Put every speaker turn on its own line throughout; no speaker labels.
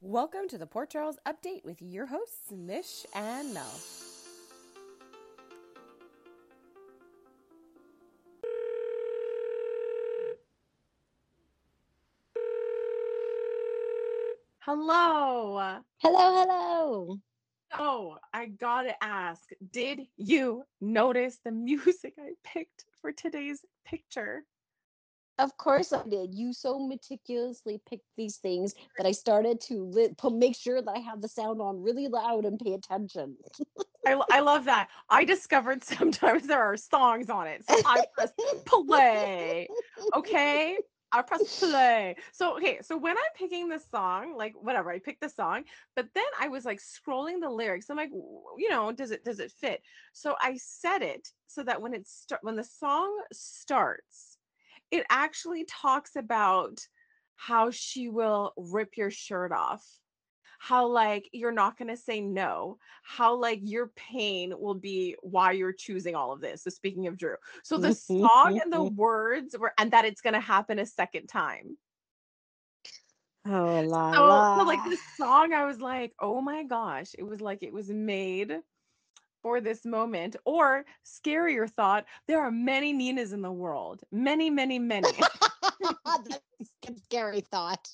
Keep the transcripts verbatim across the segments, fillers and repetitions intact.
Welcome to the Port Charles Update with your hosts, Mish and Mel.
Hello.
Hello, hello.
Oh, I gotta ask, did you notice the music I picked for today's picture?
Of course I did. You so meticulously picked these things that I started to li- put, make sure that I have the sound on really loud and pay attention.
I, I love that. I discovered sometimes there are songs on it. So I press play. Okay. I press play. So, okay. So when I'm picking the song, like whatever, I picked the song, but then I was like scrolling the lyrics. I'm like, you know, does it, does it fit? So I set it so that when it start, when the song starts, it actually talks about how she will rip your shirt off, how like you're not going to say no, how like your pain will be why you're choosing all of this. So speaking of Drew, so the song and the words were, and that it's going to happen a second time.
Oh la
So, so like
la.
this song, I was like, oh my gosh, it was like it was made for this moment. Or scarier thought, there are many Ninas in the world, many, many, many.
That's a scary thought.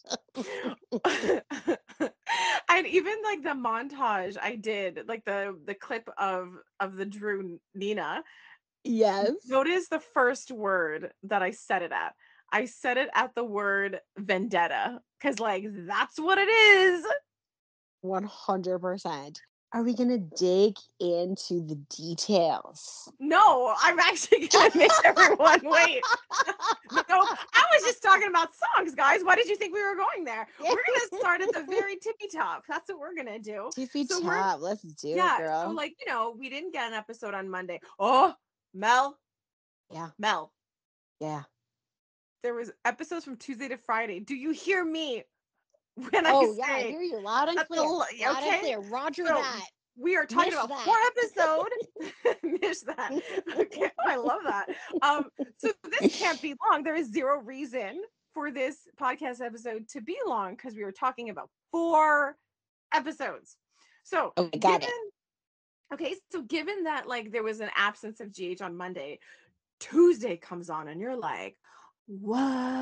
And even like the montage I did, like the the clip of of the Drew Nina.
Yes.
Notice the first word that I set it at. I set it at the word vendetta because like that's what it is.
one hundred percent. Are we going to dig into the details?
No, I'm actually gonna make everyone wait. No, I was just talking about songs, guys. Why did you think we were going there? We're gonna start at the very tippy top. That's what we're gonna do.
Tippy
So we're
top. Let's do
yeah.
it, girl.
So like you know, we didn't get an episode on Monday. Oh, Mel,
Yeah.
Mel.
Yeah.
There was episodes from Tuesday to Friday. Do you hear me when I
Oh, yeah. I
say
hear you loud and
that
clear.
the
Loud
okay?
and clear. Roger
So
that.
we are talking
Mish
about
that.
four episode. Mish that. Okay, I love that. Um, so this can't be long. There is zero reason for this podcast episode to be long because we were talking about four episodes. So
Okay, got
given
it.
okay, so given that like there was an absence of G H on Monday, Tuesday comes on and you're like, what?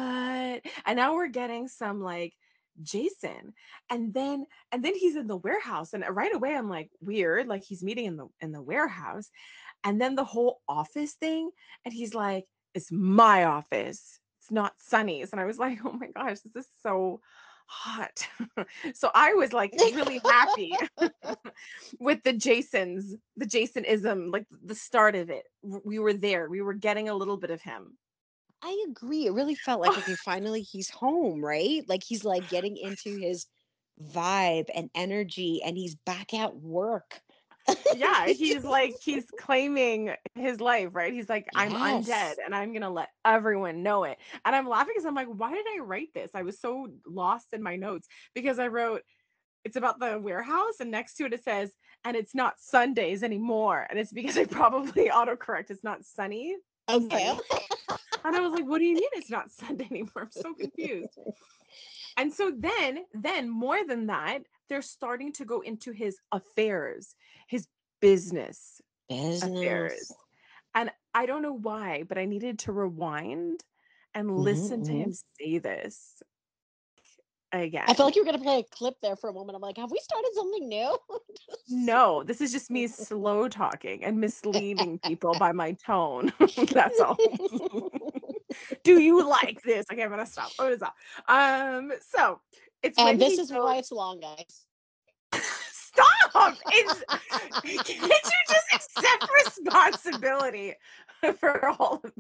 And now we're getting some like Jason. And then and then he's in the warehouse. And right away I'm like, weird. Like he's meeting in the in the warehouse. And then the whole office thing. And he's like, it's my office. It's not Sunny's. And I was like, oh my gosh, this is so hot. So I was like really happy with the Jasons, the Jasonism, like the start of it. We were there. We were getting a little bit of him.
I agree. It really felt like, okay, finally he's home, right? Like he's like getting into his vibe and energy and he's back at work.
Yeah, he's like he's claiming his life, right? He's like, I'm undead
Yes.
and I'm gonna let everyone know it. And I'm laughing because I'm like, why did I write this? I was so lost in my notes because I wrote it's about the warehouse and next to it it says, and it's not Sundays anymore. And it's because I probably autocorrect. It's not sunny.
Okay.
Sunny. And I was like, what do you mean it's not Sunday anymore? I'm so confused. And so then, then more than that, they're starting to go into his affairs, his business affairs.
Business.
And I don't know why, but I needed to rewind and listen to
Mm-hmm.
him say this again.
I felt like you were gonna play a clip there for a moment. I'm like, have we started something new?
No, this is just me slow talking and misleading people by my tone. That's all. Do you like this? Okay, I'm gonna stop. I'm gonna stop. Um, so it's when
And this
he
is
goes.
why it's long, guys.
Stop! It's can't you just accept responsibility for all of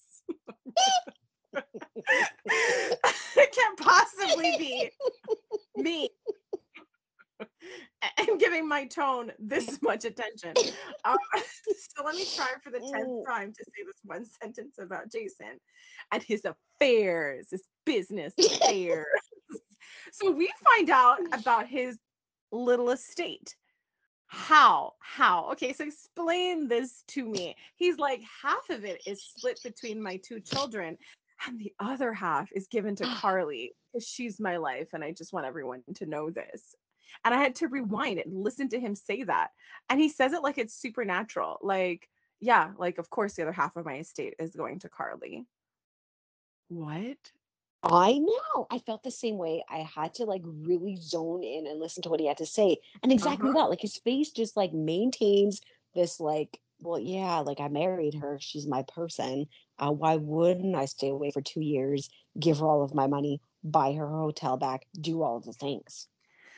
this? It can't possibly be me and giving my tone this much attention. Um, so let me try for the tenth time to say this one sentence about Jason and his affairs, his business affairs. So we find out about his little estate. How? How? Okay, so explain this to me. He's like, half of it is split between my two children, and the other half is given to Carly. because she's my life and I just want everyone to know this. And I had to rewind it and listen to him say that. And he says it like it's supernatural. Like, yeah, like, of course, the other half of my estate is going to Carly. What?
I know. I felt the same way. I had to like really zone in and listen to what he had to say. And exactly
Uh-huh.
that. Like his face just like maintains this like, well, yeah, like I married her. She's my person. Uh, why wouldn't I stay away for two years, give her all of my money, buy her a hotel back, do all of the things?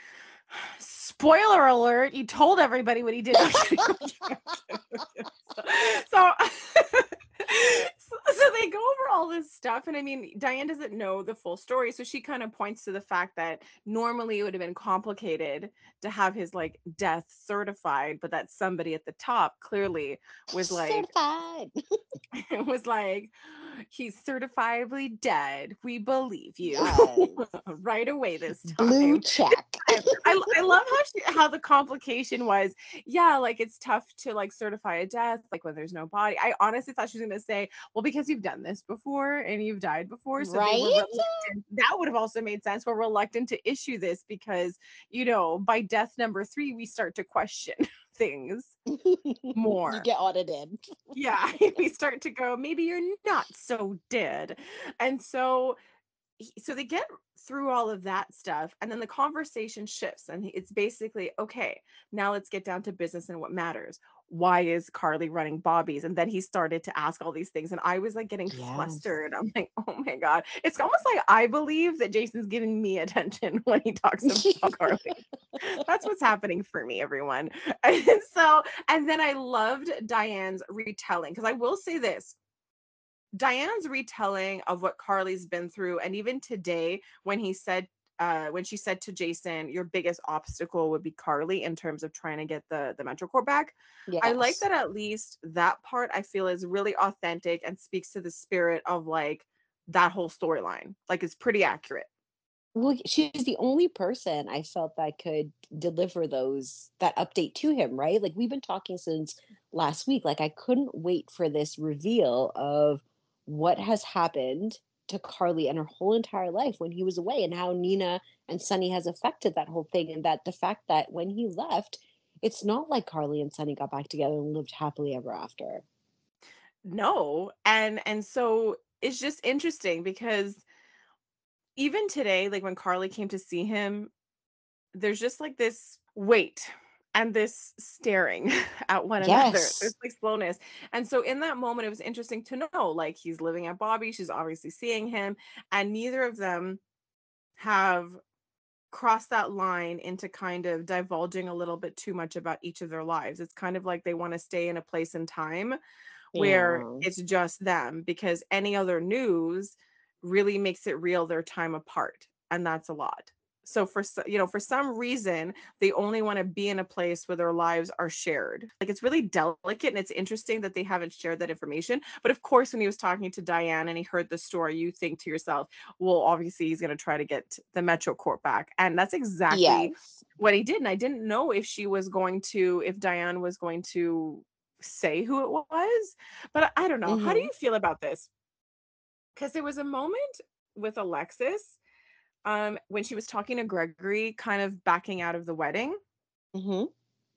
Spoiler alert, you told everybody what he did. No, I'm kidding. so, so so they go over all this stuff, and I mean, Diane doesn't know the full story, so she kind of points to the fact that normally it would have been complicated to have his like death certified, but that somebody at the top clearly was like
Certified.
was like, he's certifiably dead. We believe you.
Yes.
Right away this
Blue
time.
check.
I, I, I love how she, how the complication was. Yeah, like it's tough to like certify a death, like when there's no body. I honestly thought she was gonna say, well, because you've done this before and you've died before, so they were
Right?
reluctant. That would have also made sense. We're reluctant to issue this because you know by death number three we start to question things
You
more.
get audited.
Yeah, we start to go, maybe you're not so dead. And so he- so they get through all of that stuff and then the conversation shifts and he- it's basically okay, now let's get down to business and what matters. Why is Carly running Bobby's? And then he started to ask all these things and I was like getting
Yes.
flustered. I'm like, oh my god, it's almost like I believe that Jason's giving me attention when he talks about Carly. That's what's happening for me, everyone. And so and then I loved Diane's retelling because I will say this, Diane's retelling of what Carly's been through, and even today, when he said, uh, when she said to Jason, "Your biggest obstacle would be Carly in terms of trying to get the the MetroCorp back." I like
Yes.
that at least that part I feel is really authentic and speaks to the spirit of like that whole storyline. Like it's pretty accurate.
Well, she's the only person I felt that could deliver those that update to him, right? Like we've been talking since last week. Like I couldn't wait for this reveal of what has happened to Carly and her whole entire life when he was away and how Nina and Sunny has affected that whole thing and that the fact that when he left, it's not like Carly and Sunny got back together and lived happily ever after.
No, and and so it's just interesting because even today, like when Carly came to see him, there's just like this wait and this staring at one another. There's
Yes.
like slowness. And so in that moment, it was interesting to know like he's living at Bobby, she's obviously seeing him, and neither of them have crossed that line into kind of divulging a little bit too much about each of their lives. It's kind of like they want to stay in a place and time where
Yeah.
it's just them because any other news really makes it real their time apart, and that's a lot. So for so- you know for some reason they only want to be in a place where their lives are shared. Like it's really delicate and it's interesting that they haven't shared that information. But of course when he was talking to Diane and he heard the story, you think to yourself, well, obviously he's going to try to get the MetroCorp back, and that's exactly
Yes.
what he did. And I didn't know if she was going to if Diane was going to say who it was, but I don't know. How do
Hmm.
you feel about this? Because there was a moment with Alexis um, when she was talking to Gregory, kind of backing out of the wedding.
Hmm.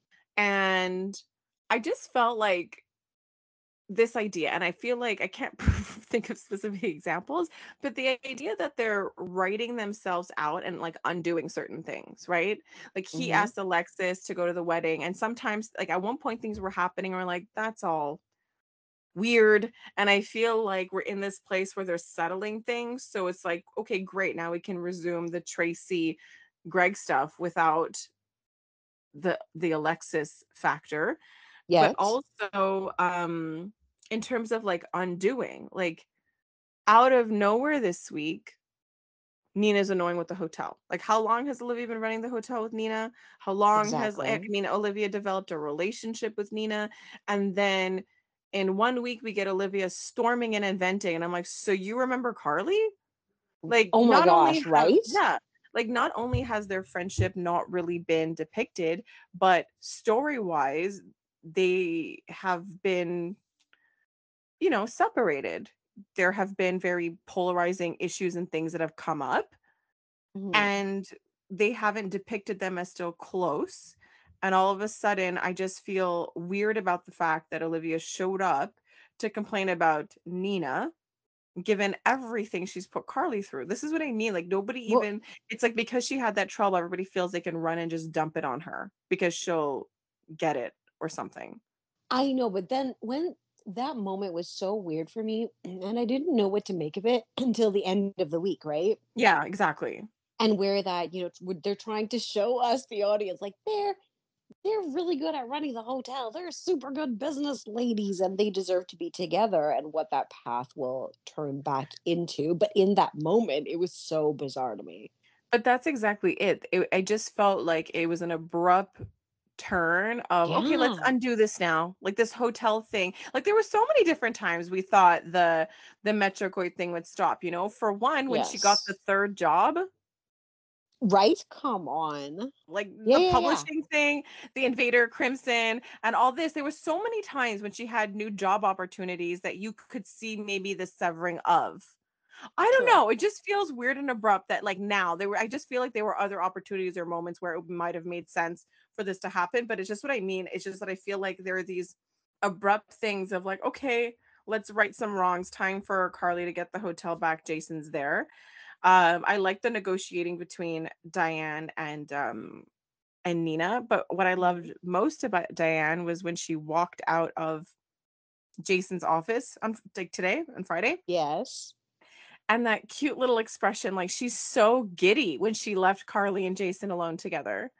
And I just felt like this idea, and I feel like I can't think of specific examples, but the idea that they're writing themselves out and like undoing certain things, right? Like he
Hmm.
asked Alexis to go to the wedding, and sometimes, like at one point, things were happening, or like, that's all weird. And I feel like we're in this place where they're settling things. So it's like, okay, great. Now we can resume the Tracy Greg stuff without the the Alexis factor. But
Yet.
also um in terms of like undoing, like out of nowhere this week, Nina's annoying with the hotel. Like how long has Olivia been running the hotel with Nina? How long has I
Exactly.
mean Olivia developed a relationship with Nina? And then in one week we get Olivia storming in and venting. And I'm like, so you remember Carly? Like
Oh my
not only
gosh,
have
right?
yeah, like not only has their friendship not really been depicted, but story-wise, they have been, you know, separated. There have been very polarizing issues and things that have come up.
Mhm.
and they haven't depicted them as still close. And all of a sudden, I just feel weird about the fact that Olivia showed up to complain about Nina, given everything she's put Carly through. This is what I mean. Like, nobody
Well,
even, it's like because she had that trouble, everybody feels they can run and just dump it on her because she'll get it or something.
I know, but then when that moment was so weird for me, and I didn't know what to make of it until the end of the week, right?
Yeah, exactly.
And where that, you know, it's- they're trying to show us the audience, like they're they're really good at running the hotel. They're super good business ladies, and they deserve to be together. And what that path will turn back into, but in that moment, it was so bizarre to me.
But that's exactly it. It I just felt like it was an abrupt turn of, okay, let's
Yeah.
undo this now. Like this hotel thing. Like there were so many different times we thought the the Metrocoid thing would stop, you know? For one, when she got the
Yes.
third job,
Right? Come on.
like
Yeah,
the
yeah, yeah.
publishing thing, the Invader Crimson, and all this, there were so many times when she had new job opportunities that you could see maybe the severing of. I don't
True.
know. It just feels weird and abrupt that like now there were I just feel like there were other opportunities or moments where it might have made sense for this to happen, but it's just what I mean. It's just that I feel like there are these abrupt things of like, okay, let's right some wrongs. Time for Carly to get the hotel back. Jason's there. Um, I like the negotiating between Diane and um and Nina, but what I
Mhm.
loved most about Diane was when she walked out of Jason's office on like today on Friday.
Yes.
And that cute little expression, like, she's so giddy when she left Carly and Jason alone together.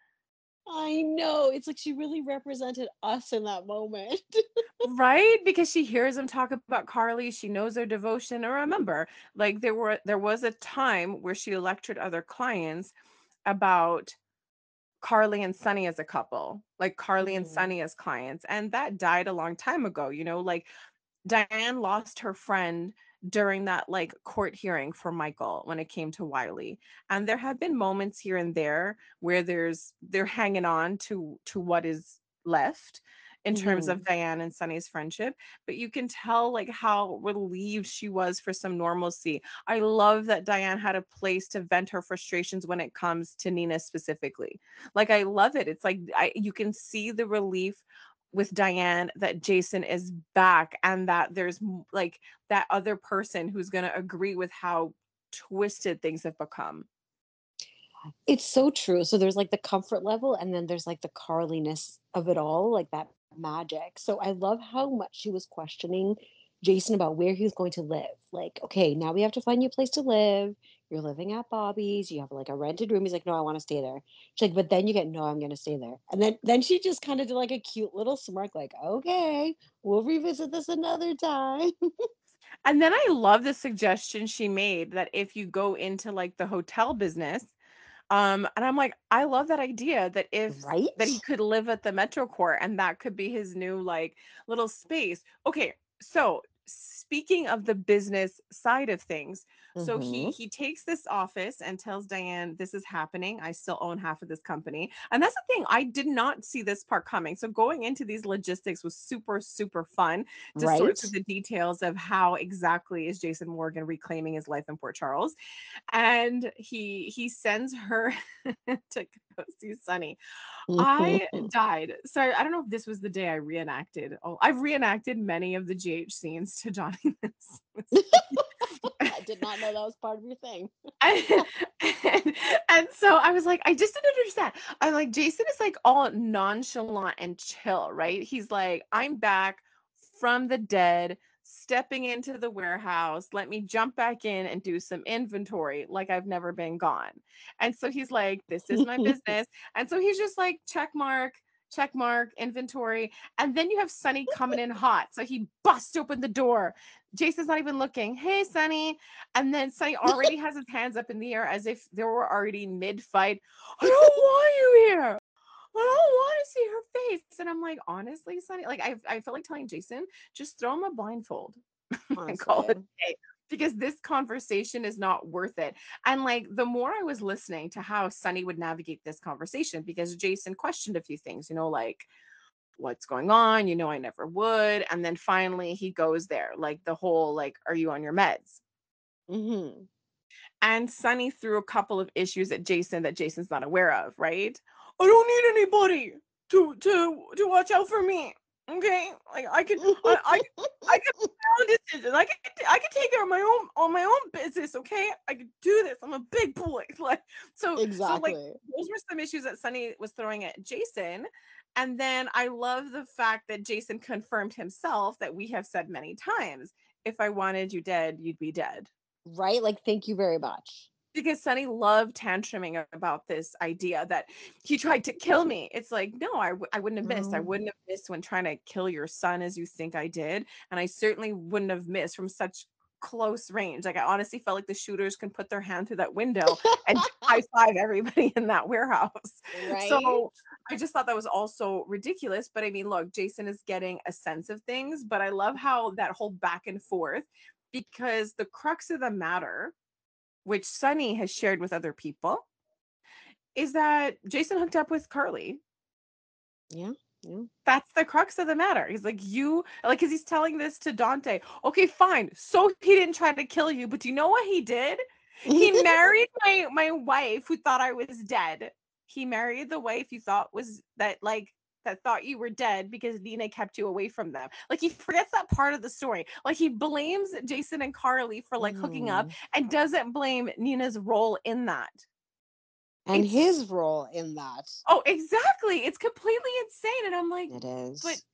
I know. It's like she really represented us in that moment.
Right? Because she hears him talk about Carly, she knows their devotion. And remember, like, there were there was a time where she lectured other clients about Carly and Sunny as a couple, like Carly and
Mhm.
Sunny as clients, and that died a long time ago, you know, like Diane lost her friend during that like court hearing for Michael when it came to Wiley. And there have been moments here and there where there's they're hanging on to to what is left in terms of
Mhm.
Diane and Sunny's friendship, but you can tell like how relieved she was for some normalcy. I love that Diane had a place to vent her frustrations when it comes to Nina specifically. Like I love it. It's like I, you can see the relief with Diane that Jason is back and that there's m- like that other person who's going to agree with how twisted things have become.
It's so true. So there's like the comfort level, and then there's like the Carliness of it all, like that magic. So I love how much she was questioning Jason about where he was going to live. Like, okay, now we have to find you a place to live. You're living at Bobby's. You have like a rented room. He's like, no, I want to stay there. She's like, but then you get, no, I'm going to stay there. And then then she just kind of did like a cute little smirk, like, okay, we'll revisit this another time.
And then I love the suggestion she made that if you go into like the hotel business, um, and I'm like, I love that idea that if that he
Right?
could live at the Metro Court and that could be his new like little space. Okay, so speaking of the business side of things, so he
Mm-hmm.
he takes this office and tells Diane, this is happening. I still own half of this company. And that's the thing, I did not see this part coming. So going into these logistics was super, super fun to sort
Right?
through the details of how exactly is Jason Morgan reclaiming his life in Port Charles. And he he sends her to go see Sunny. I died. So I don't know if this was the day I reenacted. Oh, I've reenacted many of the G H scenes to Johnny this.
I did not know that was part of your thing.
and, and, and so I was like, I just didn't understand. I'm like, Jason is like all nonchalant and chill, right? He's like, I'm back from the dead, stepping into the warehouse. Let me jump back in and do some inventory like I've never been gone. And so he's like, this is my business. And so he's just like, check mark, check mark, inventory. And then you have Sunny coming in hot. So he busts open the door. Jason's not even looking. Hey, Sunny. And then Sunny already has his hands up in the air as if they were already mid-fight. I don't want you here. I don't want to see her face. And I'm like, honestly, Sunny, like I, I feel like telling Jason, just throw him a blindfold and call it
Honestly.
a day. Because this conversation is not worth it. And like the more I was listening to how Sunny would navigate this conversation, because Jason questioned a few things, you know, like what's going on, you know, I never would. And then finally he goes there, like the whole like, are you on your meds?
Mhm.
And Sunny threw a couple of issues at Jason that Jason's not aware of, right? I don't need anybody to to to watch out for me. Okay? Like I can I I, I can make my own decisions. I can I can take care of my own on my own business, okay? I can do this. I'm a big boy. Like so so like
Exactly.
those were some issues that Sunny was throwing at Jason. And then I love the fact that Jason confirmed himself that we have said many times, if I wanted you dead, you'd be dead.
Right? Like, thank you very much.
Because Sunny loved tantruming about this idea that he tried to kill me. It's like, no, I, w- I wouldn't have missed. I
No.
wouldn't have missed when trying to kill your son as you think I did. And I certainly wouldn't have missed from such close range. Like, I honestly felt like the shooters can put their hand through that window and high five everybody in that warehouse.
Right?
So I just thought that was also ridiculous. But I mean, look, Jason is getting a sense of things, but I love how that whole back and forth, because the crux of the matter, which Sunny has shared with other people, is that Jason hooked up with Carly.
Yeah. Yeah.
That's the crux of the matter. He's like, you, like, because he's telling this to Dante. Okay, fine. So he didn't try to kill you, but do you know what he did? He married my my wife who thought I was dead. He married the wife you thought was that like that thought you were dead because Nina kept you away from them. Like he forgets that part of the story. Like he blames Jason and Carly for like hooking up
Mhm.
and doesn't blame Nina's role in that.
And
It's
his role in that.
oh, exactly. It's completely insane. And I'm like,
It
but
is.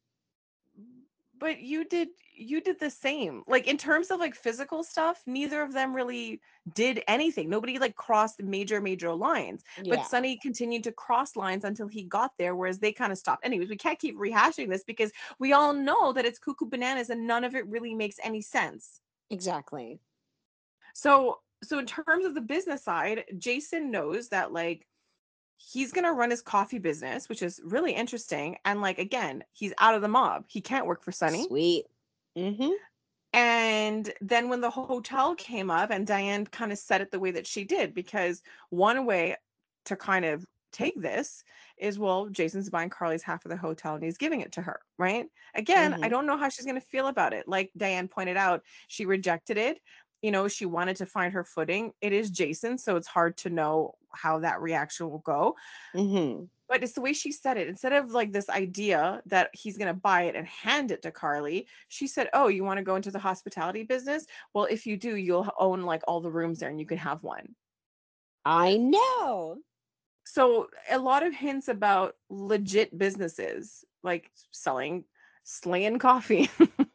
but you did you did the same. Like in terms of like physical stuff, neither of them really did anything. Nobody like crossed major major lines. But
Yeah.
Sunny continued to cross lines until he got there, whereas they kind of stopped. Anyways, we can't keep rehashing this because we all know that it's cuckoo bananas and none of it really makes any sense.
Exactly.
So so in terms of the business side, Jason knows that like he's going to run his coffee business, which is really interesting. And like, again, he's out of the mob. He can't work for Sunny.
Sweet. Mm-hmm.
And then when the hotel came up and Diane kind of said it the way that she did, because one way to kind of take this is, well, Jason's buying Carly's half of the hotel and he's giving it to her, right? Again, I
Mm-hmm.
don't know how she's going to feel about it. Like Diane pointed out, she rejected it. You know, she wanted to find her footing. It is Jason, so it's hard to know how that reaction will go.
Mm-hmm.
But it's the way she said it. Instead of like this idea that he's going to buy it and hand it to Carly, she said, "Oh, you want to go into the hospitality business? Well, if you do, you'll own like all the rooms there and you can have one."
I know.
So, a lot of hints about legit businesses like selling slaying coffee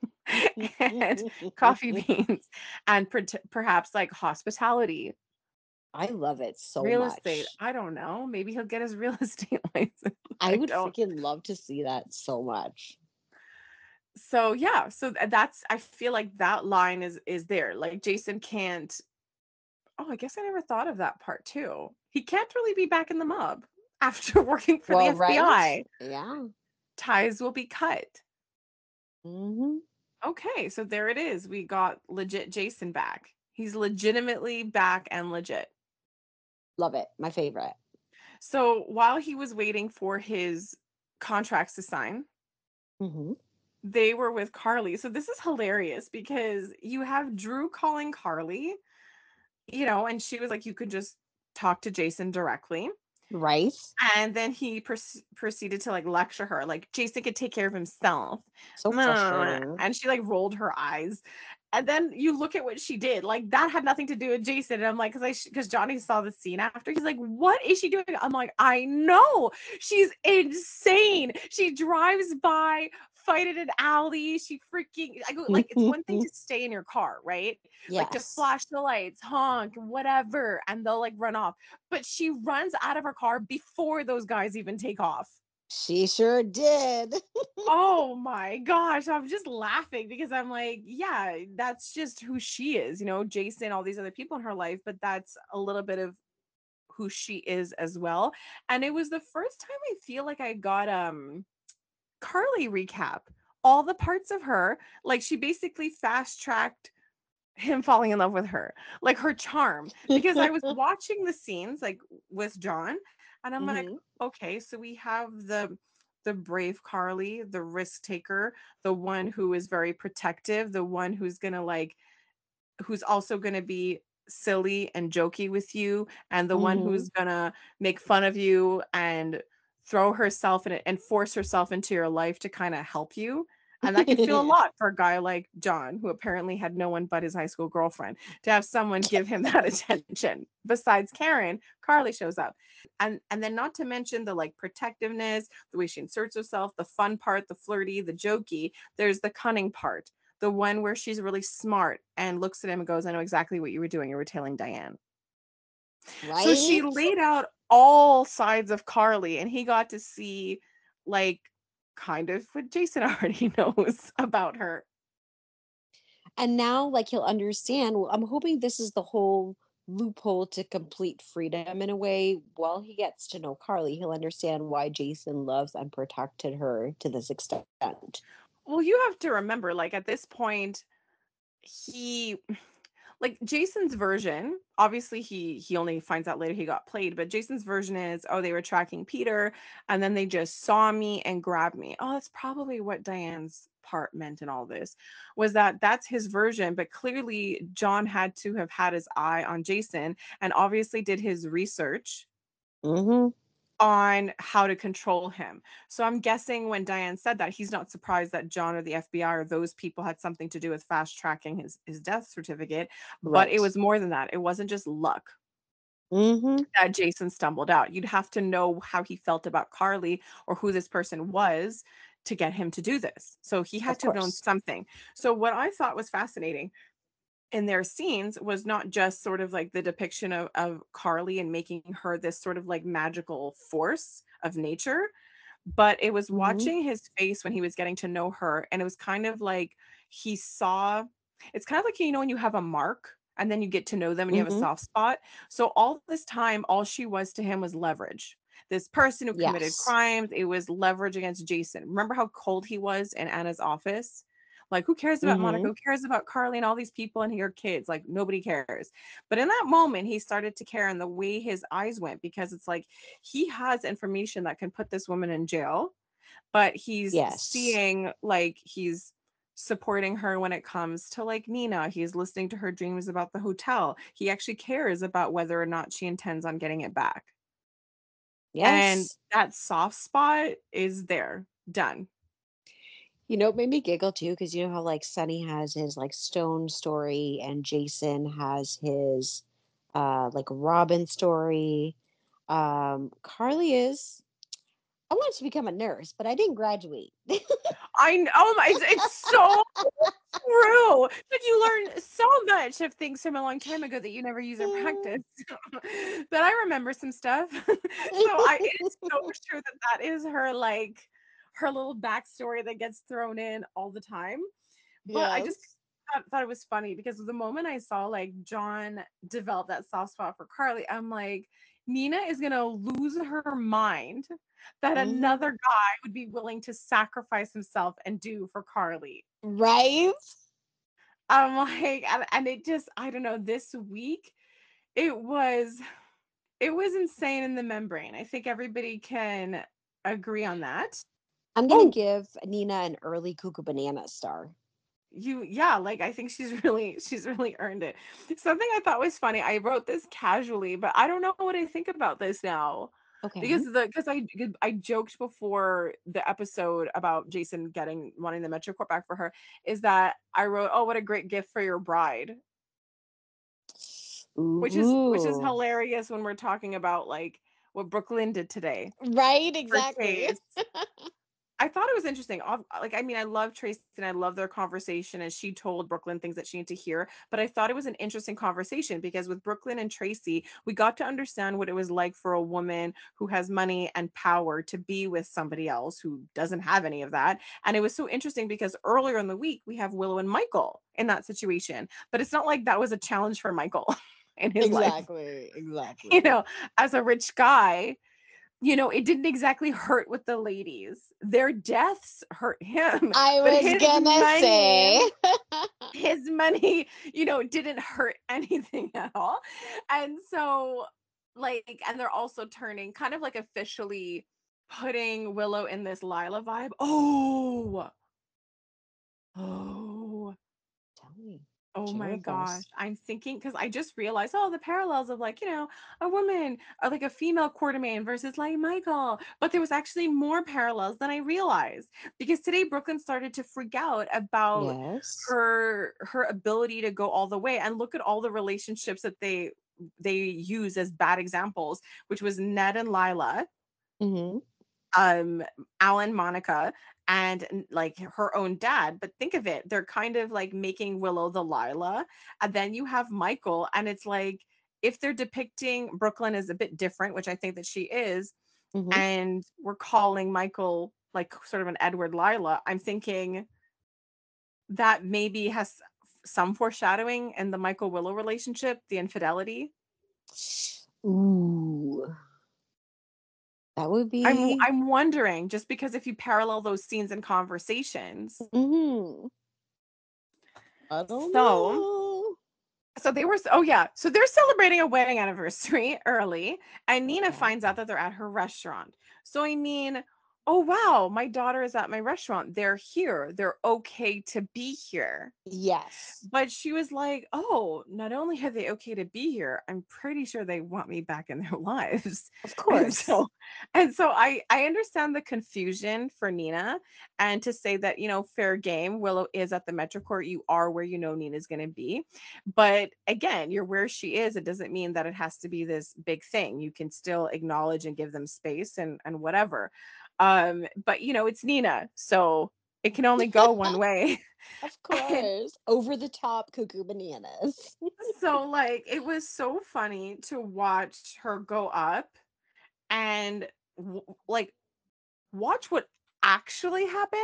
and coffee beans and per- perhaps like hospitality,
I love it so
real estate.
much.
I don't know. Maybe he'll get his real estate license.
I
I
would
don't.
freaking love to see that so much.
So yeah, so th- that's I feel like that line is is there. Like Jason can't. Oh, I guess I never thought of that part too. He can't really be back in the mob after working for the
Well, right?
F B I.
Yeah.
Ties will be cut.
Mm-hmm.
Okay, so there it is. We got legit Jason back. He's legitimately back and legit.
Love it. My favorite.
So while he was waiting for his contracts to sign,
Mm-hmm.
they were with Carly. So this is hilarious because you have Drew calling Carly, you know, and she was like, you could just talk to Jason directly.
Right?
And then he pers- proceeded to like lecture her, like Jason could take care of himself.
So frustrating.
And she like rolled her eyes. And then you look at what she did, like that had nothing to do with Jason. And I'm like, because I because Johnny saw the scene after, he's like, "What is she doing?" I'm like, "I know, she's insane. She drives by, fight in an alley. She freaking I go like it's one thing to stay in your car, right? Like to
Yes.
flash the lights, honk, whatever, and they'll like run off. But she runs out of her car before those guys even take off.
She sure did.
Oh my gosh, I'm just laughing because I'm like, yeah, that's just who she is, you know, Jason, all these other people in her life, but that's a little bit of who she is as well. And it was the first time I feel like I got um Carly recap. All the parts of her, like she basically fast tracked him falling in love with her, like her charm. Because I was watching the scenes like with John, and I'm like,
Mm-hmm.
okay, so we have the the brave Carly, the risk taker, the one who is very protective, the one who's gonna like, who's also gonna be silly and jokey with you, and the one
Mm-hmm.
who's gonna make fun of you and throw herself in it and force herself into your life to kind of help you. And that can feel a lot for a guy like John, who apparently had no one but his high school girlfriend, to have someone give him that attention. Besides Karen, Carly shows up. And and then not to mention the like protectiveness, the way she inserts herself, the fun part, the flirty, the jokey. There's the cunning part, the one where she's really smart and looks at him and goes, I know exactly what you were doing. You were tailing Diane. So she
Right?
laid out all sides of Carly, and he got to see like kind of what Jason already knows about her.
And now, like, he'll understand. Well, I'm hoping this is the whole loophole to complete freedom in a way. While he gets to know Carly, he'll understand why Jason loves and protected her to this extent.
Well, you have to remember, like at this point, he like Jason's version, obviously he he only finds out later he got played, but Jason's version is, oh, they were tracking Peter and then they just saw me and grabbed me. Oh, that's probably what Diane's part meant in all this, was that that's his version, but clearly John had to have had his eye on Jason and obviously did his research
Mm-hmm.
on how to control him. So I'm guessing when Diane said that, he's not surprised that John or the F B I or those people had something to do with fast tracking his his death certificate, but it
Right.
was more than that. It wasn't just luck
Mm-hmm.
that Jason stumbled out. You'd have to know how he felt about Carly or who this person was to get him to do this. So he had
Of
to have known
course.
something. So what I thought was fascinating in their scenes was not just sort of like the depiction of, of Carly and making her this sort of like magical force of nature, but it was
Mm-hmm.
watching his face when he was getting to know her. And it was kind of like he saw, it's kind of like, you know, when you have a mark and then you get to know them and you have a
Mm-hmm.
soft spot. So all this time, all she was to him was leverage. This person who committed
Yes.
crimes, it was leverage against Jason. Remember how cold he was in Anna's office? Like, who cares about Monica?
Mm-hmm.
Who cares about Carly and all these people and your kids? Like, nobody cares. But in that moment, he started to care, and the way his eyes went, because it's like he has information that can put this woman in jail, but he's
Yes.
seeing like he's supporting her when it comes to like Nina. He's listening to her dreams about the hotel. He actually cares about whether or not she intends on getting it back. And
Yes.
that soft spot is there. Done.
You know, it made me giggle too, because you know how like Sonny has his like stone story and Jason has his uh like Robin story. Um, Carly is I wanted to become a nurse, but I didn't graduate.
I know. Oh my, it's, it's so true. But you learn so much of things from a long time ago that you never use in practice. But I remember some stuff. So I it's so true that that is her like her little backstory that gets thrown in all the time. But I just
Yes.
thought, thought it was funny because the moment I saw like John develop that soft spot for Carly, I'm like, Nina is gonna lose her mind that
Hmm.
another guy would be willing to sacrifice himself and do for Carly.
Right?
I'm like, and, and it just, I don't know, this week it was it was insane in the membrane. I think everybody can agree on that.
I'm gonna
Oh,
give Nina an early Cuckoo Banana star.
you yeah, like I think she's really she's really earned it. Something I thought was funny, I wrote this casually, but I don't know what I think about this now.
Okay.
Because the because I I joked before the episode about Jason getting wanting the MetroCorp back for her, is that I wrote, "Oh, what a great gift for your bride." Which is which is
Ooh.
hilarious when we're talking about like what Brooklyn did today
Right,
for
exactly.
Chase. I thought it was interesting. Ob- Like, I mean, I love Tracy and I love their conversation as she told Brooklyn things that she needed to hear. But I thought it was an interesting conversation because with Brooklyn and Tracy, we got to understand what it was like for a woman who has money and power to be with somebody else who doesn't have any of that. And it was so interesting because earlier in the week, we have Willow and Michael in that situation. But it's not like that was a challenge for Michael in his life.
Exactly.
You
Exactly.
know, as a rich guy, you know, it didn't exactly hurt with the ladies. Their deaths hurt him,
I
but
was
his
gonna
money,
say.
his money, you know, didn't hurt anything at all. And so, like, and they're also turning kind of like officially putting Willow in this Lila vibe. Oh, oh,
Tell me.
Oh my gosh.
Jennifer's.
I'm thinking because I just realized, oh, the parallels of like, you know, a woman or like a female quartermain versus like Michael. But there was actually more parallels than I realized because today Brooklyn started to freak out about
Yes.
her her ability to go all the way and look at all the relationships that they they use as bad examples, which was Ned and Lila,
Mm-hmm.
um Alan, Monica, and n- like her own dad. But think of it, they're kind of like making Willow the Lila, and then you have Michael, and it's like if they're depicting Brooklyn as a bit different, which I think that she is,
Mm-hmm.
and we're calling Michael like sort of an Edward Lila, I'm thinking that maybe has some foreshadowing in the Michael Willow relationship, the infidelity.
Ooh, that would
I'm
be.
I'm wondering just because if you parallel those scenes and conversations.
Mm-hmm. I don't
So
know.
So they were oh yeah, so they're celebrating a wedding anniversary early, and Nina
Okay.
finds out that they're at her restaurant. So I mean, oh wow, my daughter is at my restaurant. They're here. They're okay to be here.
Yes,
But she was like, "Oh, not only are they okay to be here, I'm pretty sure they want me back in their lives."
of
And
course.
so and so I I understand the confusion for Nina, and to say that, you know, fair game, Willow is at the Metro Court, you are where you know Nina's going to be. But again, you're where she is. It doesn't mean that it has to be this big thing. You can still acknowledge and give them space and and whatever. Um but you know, it's Nina. So it can only go one way.
Of
And
course. Over the top cuckoo bananas.
so like it was so funny to watch her go up and w- like watch what actually happened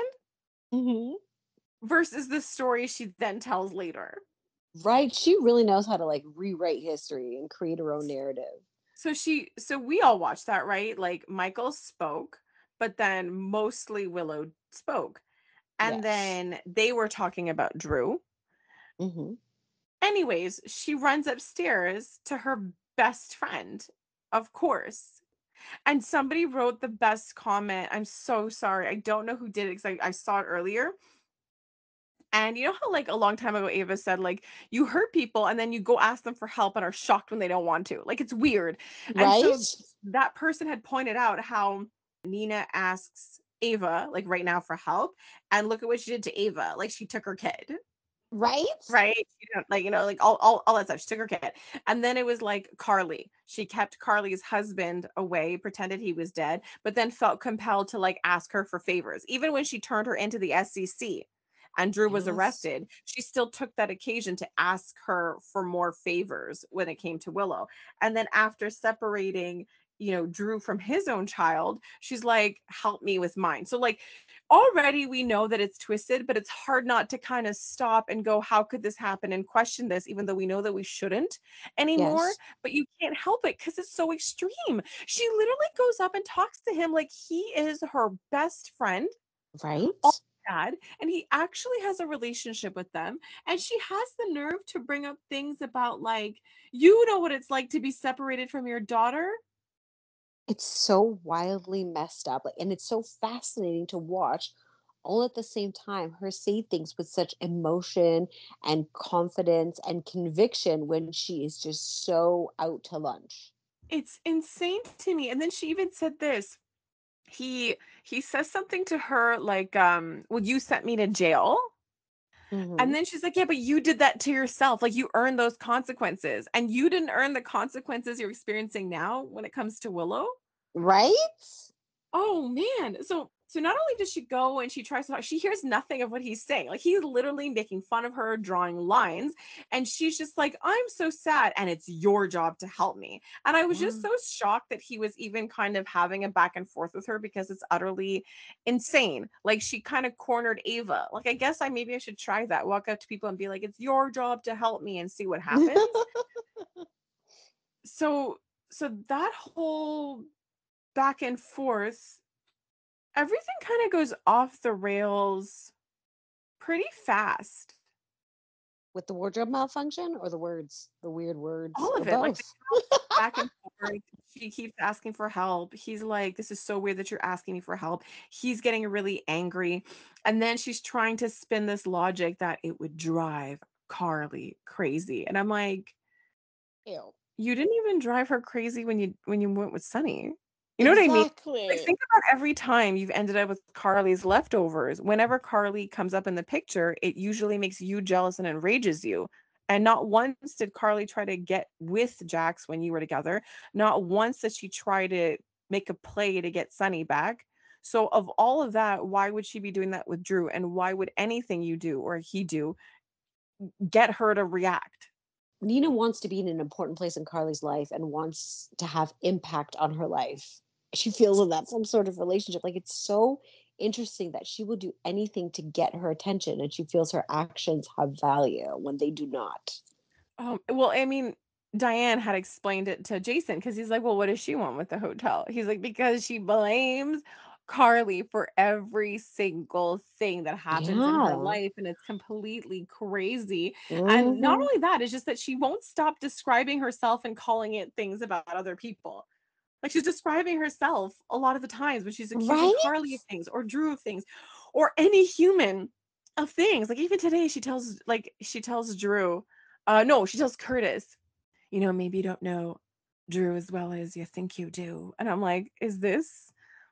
Hmm.
versus the story she then tells later.
Right. She really knows how to like rewrite history and create her own narrative.
So she so we all watched that, right? Like Michael spoke, but then mostly Willow spoke. And
Yes.
then they were talking about Drew.
Hmm.
Anyways, she runs upstairs to her best friend, of course. And somebody wrote the best comment. I'm so sorry. I don't know who did it because I, I saw it earlier. And you know how, like, a long time ago, Ava said, like, you hurt people and then you go ask them for help and are shocked when they don't want to. Like, it's weird. And so
Right?
that person had pointed out how Nina asks Ava, like, right now for help. And look at what she did to Ava. Like, she took her kid.
Right?
Right? She didn't like, you know, like all, all all that stuff. She took her kid. And then it was like Carly. She kept Carly's husband away, pretended he was dead, but then felt compelled to like ask her for favors. Even when she turned her into the S E C and Drew was
Yes.
arrested, she still took that occasion to ask her for more favors when it came to Willow. And then after separating, you know, Drew from his own child, she's like, help me with mine. So like already we know that it's twisted, but it's hard not to kind of stop and go, how could this happen and question this, even though we know that we shouldn't anymore.
Yes.
But you can't help it because it's so extreme. She literally goes up and talks to him like he is her best friend, all
Right?
dad, and he actually has a relationship with them. And she has the nerve to bring up things about, like, you know what it's like to be separated from your daughter.
It's so wildly messed up. Like, and it's so fascinating to watch all at the same time her say things with such emotion and confidence and conviction when she is just so out to lunch.
It's insane to me. And then she even said this. he he says something to her like, um well, you sent me to jail. And
Hmm.
then she's like, yeah, but you did that to yourself. Like, you earned those consequences, and you didn't earn the consequences you're experiencing now when it comes to Willow.
Right?
Oh man. So so not only does she go and she tries to talk, she hears nothing of what he's saying. Like, he's literally making fun of her, drawing lines, and she's just like, I'm so sad, and it's your job to help me. And I was just
Yeah.
so shocked that he was even kind of having a back and forth with her because it's utterly insane. Like, she kind of cornered Ava. Like, I guess I maybe I should try that. Walk up to people and be like, it's your job to help me and see what happens. So so that whole back and forth, everything kind of goes off the rails pretty fast.
With the wardrobe malfunction or the words, the weird words,
All
or
of it. Like,
both?
back and forth. She keeps asking for help. He's like, this is so weird that you're asking me for help. He's getting really angry. And then she's trying to spin this logic that it would drive Carly crazy. And I'm like,
Ew.
you didn't even drive her crazy when you when you went with Sunny. You know what I mean? Like,
Exactly.
think about every time you've ended up with Carly's leftovers. Whenever Carly comes up in the picture, it usually makes you jealous and enrages you. And not once did Carly try to get with Jax when you were together. Not once did she try to make a play to get Sunny back. So, of all of that, why would she be doing that with Drew? And why would anything you do or he do get her to react?
Nina wants to be in an important place in Carly's life and wants to have impact on her life. She feels in that some sort of relationship. Like, it's so interesting that she will do anything to get her attention, and she feels her actions have value when they do not.
Um, well, I mean, Diane had explained it to Jason because he's like, well, what does she want with the hotel? He's like, because she blames Carly for every single thing that happens in her
Yeah.
life, and it's completely crazy. And not
Mhm.
only that, it's just that she won't stop describing herself and calling it things about other people. Like, she's describing herself a lot of the times when she's accusing
Right?
Carly of things or Drew of things or any human of things. Like, even today, she tells like she tells Drew, uh, no, she tells Curtis, you know, maybe you don't know Drew as well as you think you do. And I'm like, is this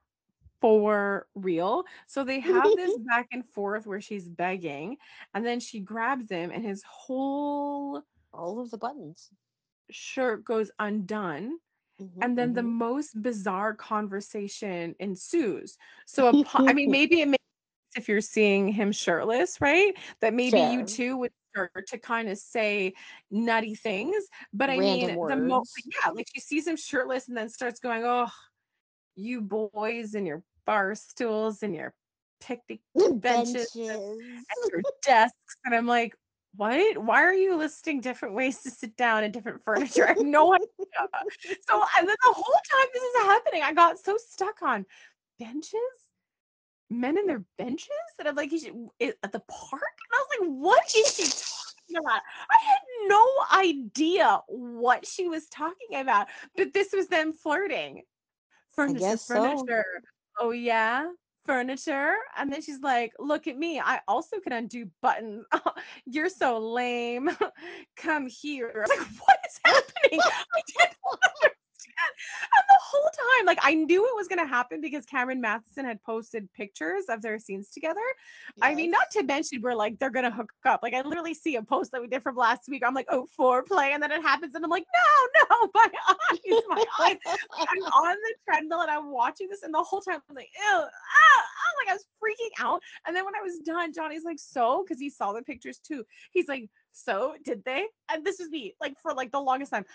for real? So they have this back and forth where she's begging, and then she grabs him, and his whole
All of the buttons.
shirt goes undone.
Mhm,
And then the
mhm.
most bizarre conversation ensues. So, upo- I mean, maybe it makes sense if you're seeing him shirtless, right? That maybe you
Fair.
too would start to kind of say nutty things. But I
Random
mean, the mo
words.
yeah, like she sees him shirtless and then starts going, "Oh, you boys and your bar stools and your picnic benches
Benches.
and your desks." And I'm like, what? Why are you listing different ways to sit down and different furniture? I have no idea. So, and then the whole time this is happening, I got so stuck on benches, men and their benches, and I'm like, "You should- it- at the park?" And I was like, what is she talking about? I had no idea what she was talking about, but this was them flirting.
I
Furniture,
guess so.
furniture. Oh yeah, furniture. And then she's like, look at me. I also can undo buttons. You're so lame. Come here. I was like, what is happening? I didn't understand. And the whole time, like I knew it was gonna happen because Cameron Matheson had posted pictures of their scenes together. I mean, not
Yes.
to mention we're like they're gonna hook up. Like I literally see a post that we did from last week. I'm like, oh, foreplay, and then it happens, and I'm like, no, no, my eyes, my eyes. I'm on the treadmill and I'm watching this, and the whole time I'm like, ew, ah, ah, like I was freaking out. And then when I was done, Johnny's like, so, because he saw the pictures too. He's like, so did they? And this was me, like for like the longest time.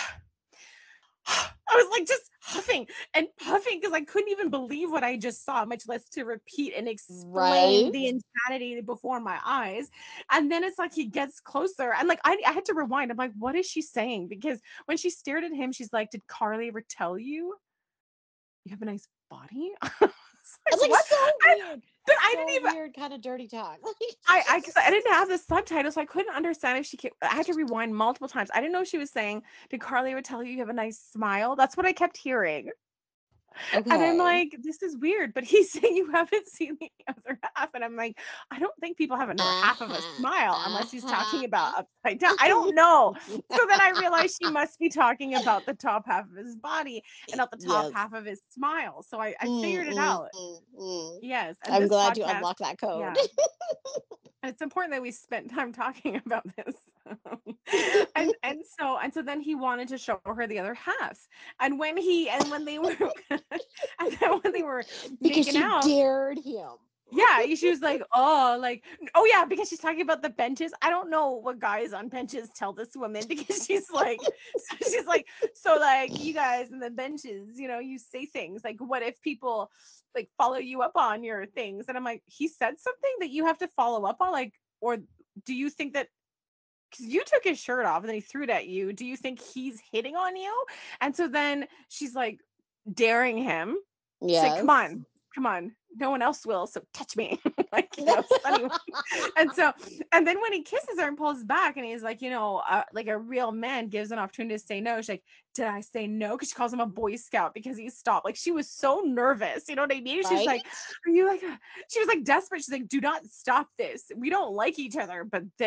I was like just huffing and puffing because I couldn't even believe what I just saw, much less to repeat and explain
Right?
the insanity before my eyes. And then it's like he gets closer, and like I, I had to rewind. I'm like, what is she saying? Because when she stared at him, she's like, did Carly ever tell you you have a nice body? I was
It's
like,
like
what?
so
I,
weird.
but I
So
didn't even
weird, kind of dirty talk.
I I because I didn't have the subtitles, so I couldn't understand if she ca I had to rewind multiple times. I didn't know if she was saying, "Did Carly ever tell you you have a nice smile?" That's what I kept hearing. And I'm
Okay.
like, "This is weird," but he's saying you haven't seen the other half, and I'm like, "I don't think people have another half of a
Uh-huh.
smile unless he's talking
Uh-huh.
about upside down." I don't know. So then I realized she must be talking about the top half of his body and not the top
Yes.
half of his smile. So I I
Mm,
figured it
mm,
out.
mm, mm.
Yes, and
I'm
this
glad you
podcast
unlocked that code.
yeah. It's important that we spent time talking about this. and and so and so then he wanted to show her the other halves. And when he and when they were and then when they were
Because
making
she
out,
dared him.
yeah, she was like, oh, like, oh yeah, because she's talking about the benches. I don't know what guys on benches tell this woman because she's like, so she's like, so like you guys in the benches, you know, you say things like, what if people like follow you up on your things? And I'm like, he said something that you have to follow up on, like, or do you think that because you took his shirt off and then he threw it at you? Do you think he's hitting on you? And so then she's like daring him. She's like, come
Yes.
on, come on. No one else will. So touch me. Like, you know, Sunny. And so, and then when he kisses her and pulls back and he's like, you know, uh, like a real man gives an opportunity to say no. She's like, did I say no? Because she calls him a Boy Scout because he stopped. Like, she was so nervous. You know what I mean? She's
Right?
like, are you like, a-" she was like desperate. She's like, do not stop this. We don't like each other, but this,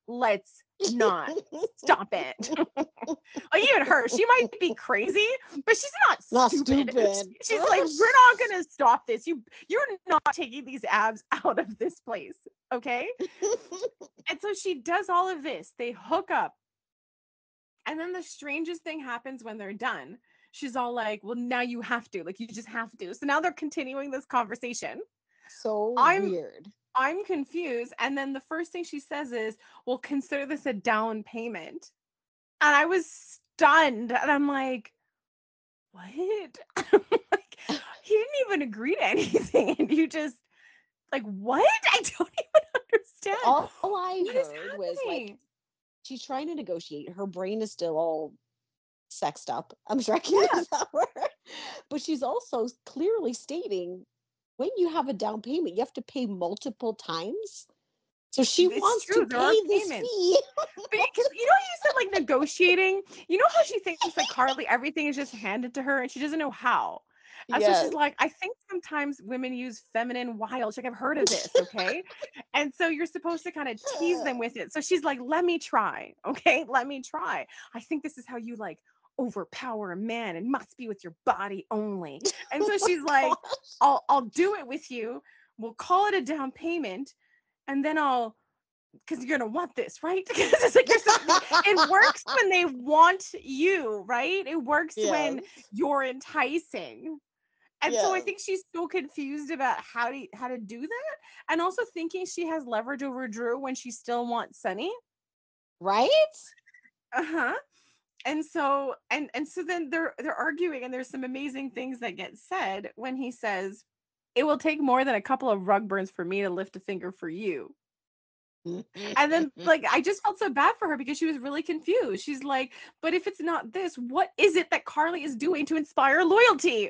let's not stop it. Like even her, she might be crazy, but she's not
Not
stupid.
stupid.
She's like, we're not gonna stop this. You you're not taking these abs out of this place. Okay. And so she does all of this. They hook up. And then the strangest thing happens when they're done. She's all like, well, now you have to. Like, you just have to. So now they're continuing this conversation.
So
I'm
weird.
I'm confused. And then the first thing she says is, well, consider this a down payment. And I was stunned. And I'm like, what? I'm like, he didn't even agree to anything. And you just, like, what? I don't even understand.
All, all I
What is
heard was like,
happening?
she's trying to negotiate. Her brain is still all sexed up. I'm sure I can
Yeah.
use that word. But she's also clearly stating when you have a down payment, you have to pay multiple times. So she
It's
wants
true.
to
There are
pay this
payments.
fee.
Because you know, you said like negotiating. You know how she thinks like Carly, everything is just handed to her and she doesn't know how. And so
Yes.
she's like, I think sometimes women use feminine wiles. Like, I've heard of this, okay? And so you're supposed to kind of tease them with it. So she's like, let me try, okay? Let me try. I think this is how you like overpower a man and must be with your body only. And so she's like, I'll I'll do it with you. We'll call it a down payment, and then I'll because you're gonna want this, right? Because it's like you're so, it works when they want you, right? It works
Yes.
when you're enticing. And so I
Yes.
think she's so confused about how to how to do that, and also thinking she has leverage over Drew when she still wants Sunny.
Right?
Uh-huh. And so and and so then they're they're arguing, and there's some amazing things that get said when he says, "It will take more than a couple of rug burns for me to lift a finger for you." And then like I just felt so bad for her because she was really confused. She's like, but if it's not this, what is it that Carly is doing to inspire loyalty?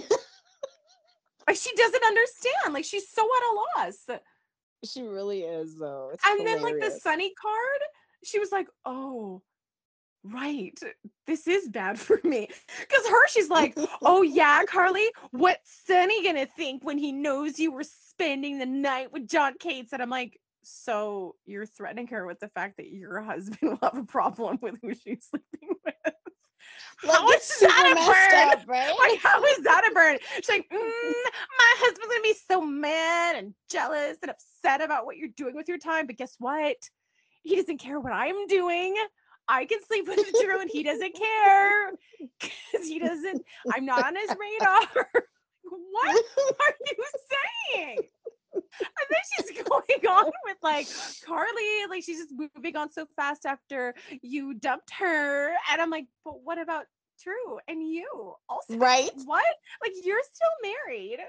Like she doesn't understand. Like she's so at a loss.
She really is, though. It's
And then like the
hilarious.
Sunny card, she was like, oh, right. This is bad for me. Because her, she's like, oh yeah, Carly, what's Sunny gonna think when he knows you were spending the night with John Cates? And I'm like, so you're threatening her with the fact that your husband will have a problem with who she's sleeping with?
Like,
How
it's
is
super
that a
messed
burn?
up, right?
Like, how is that a burn? She's like, mm, my husband's gonna be so mad and jealous and upset about what you're doing with your time. But guess what? He doesn't care what I'm doing. I can sleep with Drew and he doesn't care because he doesn't, I'm not on his radar. What are you saying? And then she's going on with like Carly, like she's just moving on so fast after you dumped her. And I'm like, but what about Drew and you? Also,
Right?
what? Like you're still married.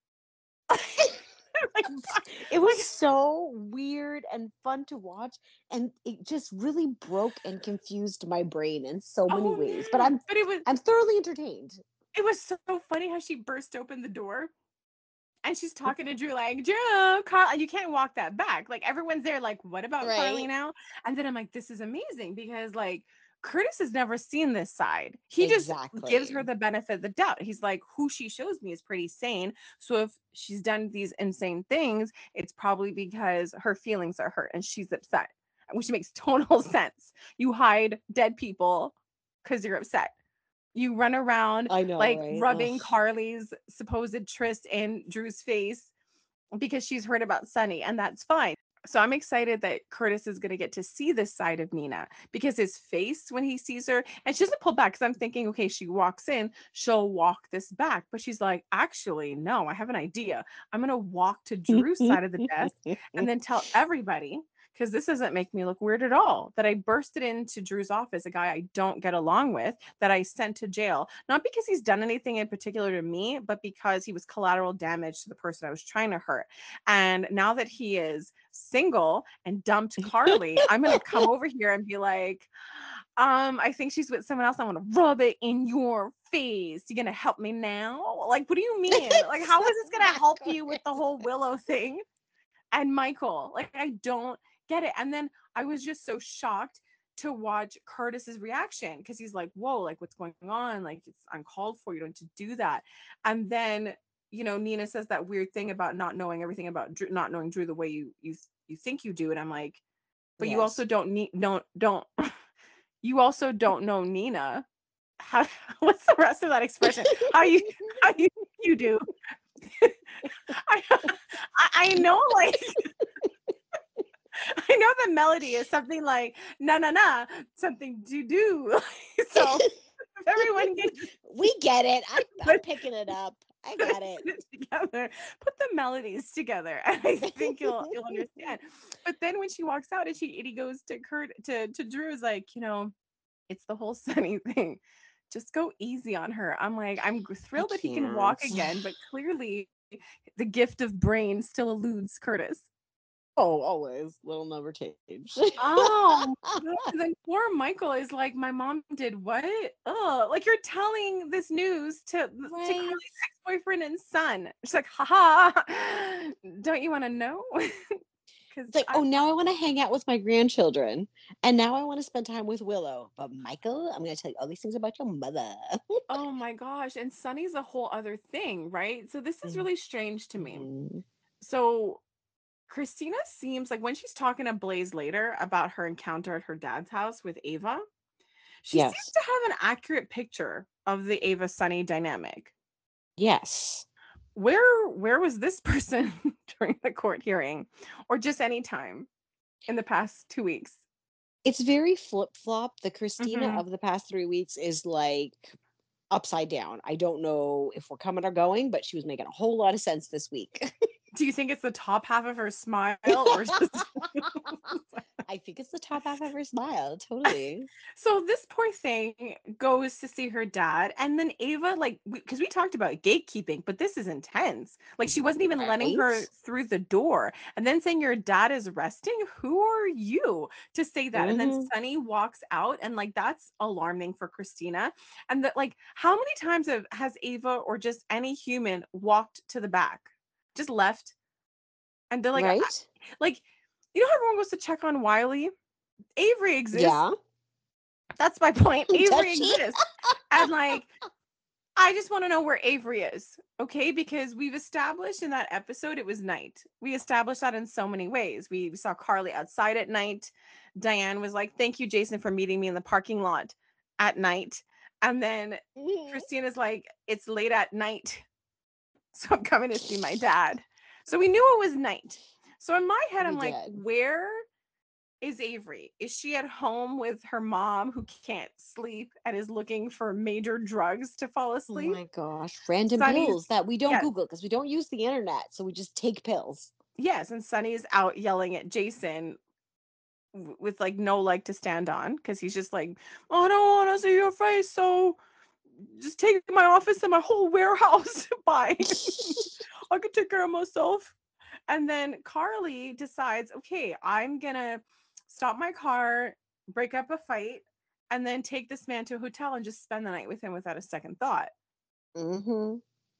Like,
It was
like,
so weird and fun to watch, and it just really broke and confused my brain in so many
oh
ways. But
man.
I'm
But it was
I'm thoroughly entertained.
it was so funny how she burst open the door and she's talking to Drew like, Drew, Carl, and you can't walk that back. Like everyone's there, like, what about Carly
Right?
now? And then I'm like, this is amazing because like Curtis has never seen this side. He just gives her
Exactly.
the benefit of the doubt. He's like, who she shows me is pretty sane. So if she's done these insane things, it's probably because her feelings are hurt and she's upset, which makes total sense. You hide dead people because you're upset. You run around
I know,
like
right? Ugh.
rubbing Carly's supposed tryst in Drew's face because she's heard about Sunny, and that's fine. So I'm excited that Curtis is going to get to see this side of Nina because his face when he sees her, and she doesn't pull back because I'm thinking, okay, she walks in, she'll walk this back. But she's like, actually, no, I have an idea. I'm going to walk to Drew's side of the desk and then tell everybody, because this doesn't make me look weird at all, that I bursted into Drew's office, a guy I don't get along with, that I sent to jail, not because he's done anything in particular to me, but because he was collateral damage to the person I was trying to hurt. And now that he is single and dumped Carly, I'm going to come over here and be like, um, I think she's with someone else. I want to rub it in your face. You going to help me now? Like, what do you mean? Like, how is this going to help you with the whole Willow thing? And Michael, like, I don't get it. And then I was just so shocked to watch Curtis's reaction because he's like, whoa, like what's going on? Like it's uncalled for. You don't have to do that. And then, you know, Nina says that weird thing about not knowing everything about Drew, not knowing Drew the way you you you think you do. And I'm like, but you
Yes.
also don't need don't don't you also don't know Nina. How what's the rest of that expression? How you how you you do? I I I know like I know the melody is something like na na na, something to do. So if everyone gets
We get it. I, I'm
put,
picking it up. I
put
get it.
it together, put the melodies together, and I think you'll you'll understand. But then when she walks out and she and he goes to Kurt to to Drew is like, you know, it's the whole Sunny thing. Just go easy on her. I'm like, I'm g-
I
thrilled that he can
can't.
walk again, but clearly the gift of brain still eludes Curtis.
Oh, always. Little never change.
Oh, then poor Michael is like, my mom did what? Oh, like you're telling this news to to
Right.
Carly's ex-boyfriend and son. She's like, haha, don't you want to know? Because
It's like, oh, now I want to hang out with my grandchildren. And now I want to spend time with Willow. But Michael, I'm going to tell you all these things about your mother.
oh my gosh, and Sunny's a whole other thing, right? So this is really strange to me.
Mhm.
So Christina seems like when she's talking to Blaze later about her encounter at her dad's house with Ava, she
Yes.
seems to have an accurate picture of the Ava Sunny dynamic.
Yes.
Where where was this person during the court hearing, or just any time in the past two weeks?
It's very flip flop. The Christina
Mhm.
of the past three weeks is like upside down. I don't know if we're coming or going, but she was making a whole lot of sense this week.
Do you think it's the top half of her smile, or just
I think it's the top half of her smile. Totally.
so this poor thing goes to see her dad, and then Ava, like, because we, we talked about gatekeeping, but this is intense. Like, she wasn't even letting her
Right?
through the door, and then saying your dad is resting. Who are you to say that? And then
Hmm.
Sunny walks out, and like that's alarming for Christina. And that, like, how many times have has Ava or just any human walked to the back, just left, and they're like, I-
Right?
like, you know how everyone goes to check on Wiley? Avery exists.
Yeah.
That's my point.
Does
Avery
she?
exists. And like, I just want to know where Avery is. Okay. Because we've established in that episode it was night. We established that in so many ways. We saw Carly outside at night. Diane was like, thank you, Jason, for meeting me in the parking lot at night. And then
Mhm.
Christina's like, it's late at night. So I'm coming to see my dad. So we knew it was night. So in my head,
We
I'm like,
did.
where is Avery? Is she at home with her mom who can't sleep and is looking for major drugs to fall
Oh
asleep?
my gosh. Random
Sunny's,
pills that we don't
yes,
Google because we don't use the internet. So we just take pills.
yes, and Sunny's out yelling at Jason w- with like no leg to stand on because he's just like, I don't want to see your face, so just take my office and my whole warehouse. Bye. I could take care of myself. And then Carly decides, okay, I'm gonna stop my car, break up a fight, and then take this man to a hotel and just spend the night with him without a second thought.
Hmm.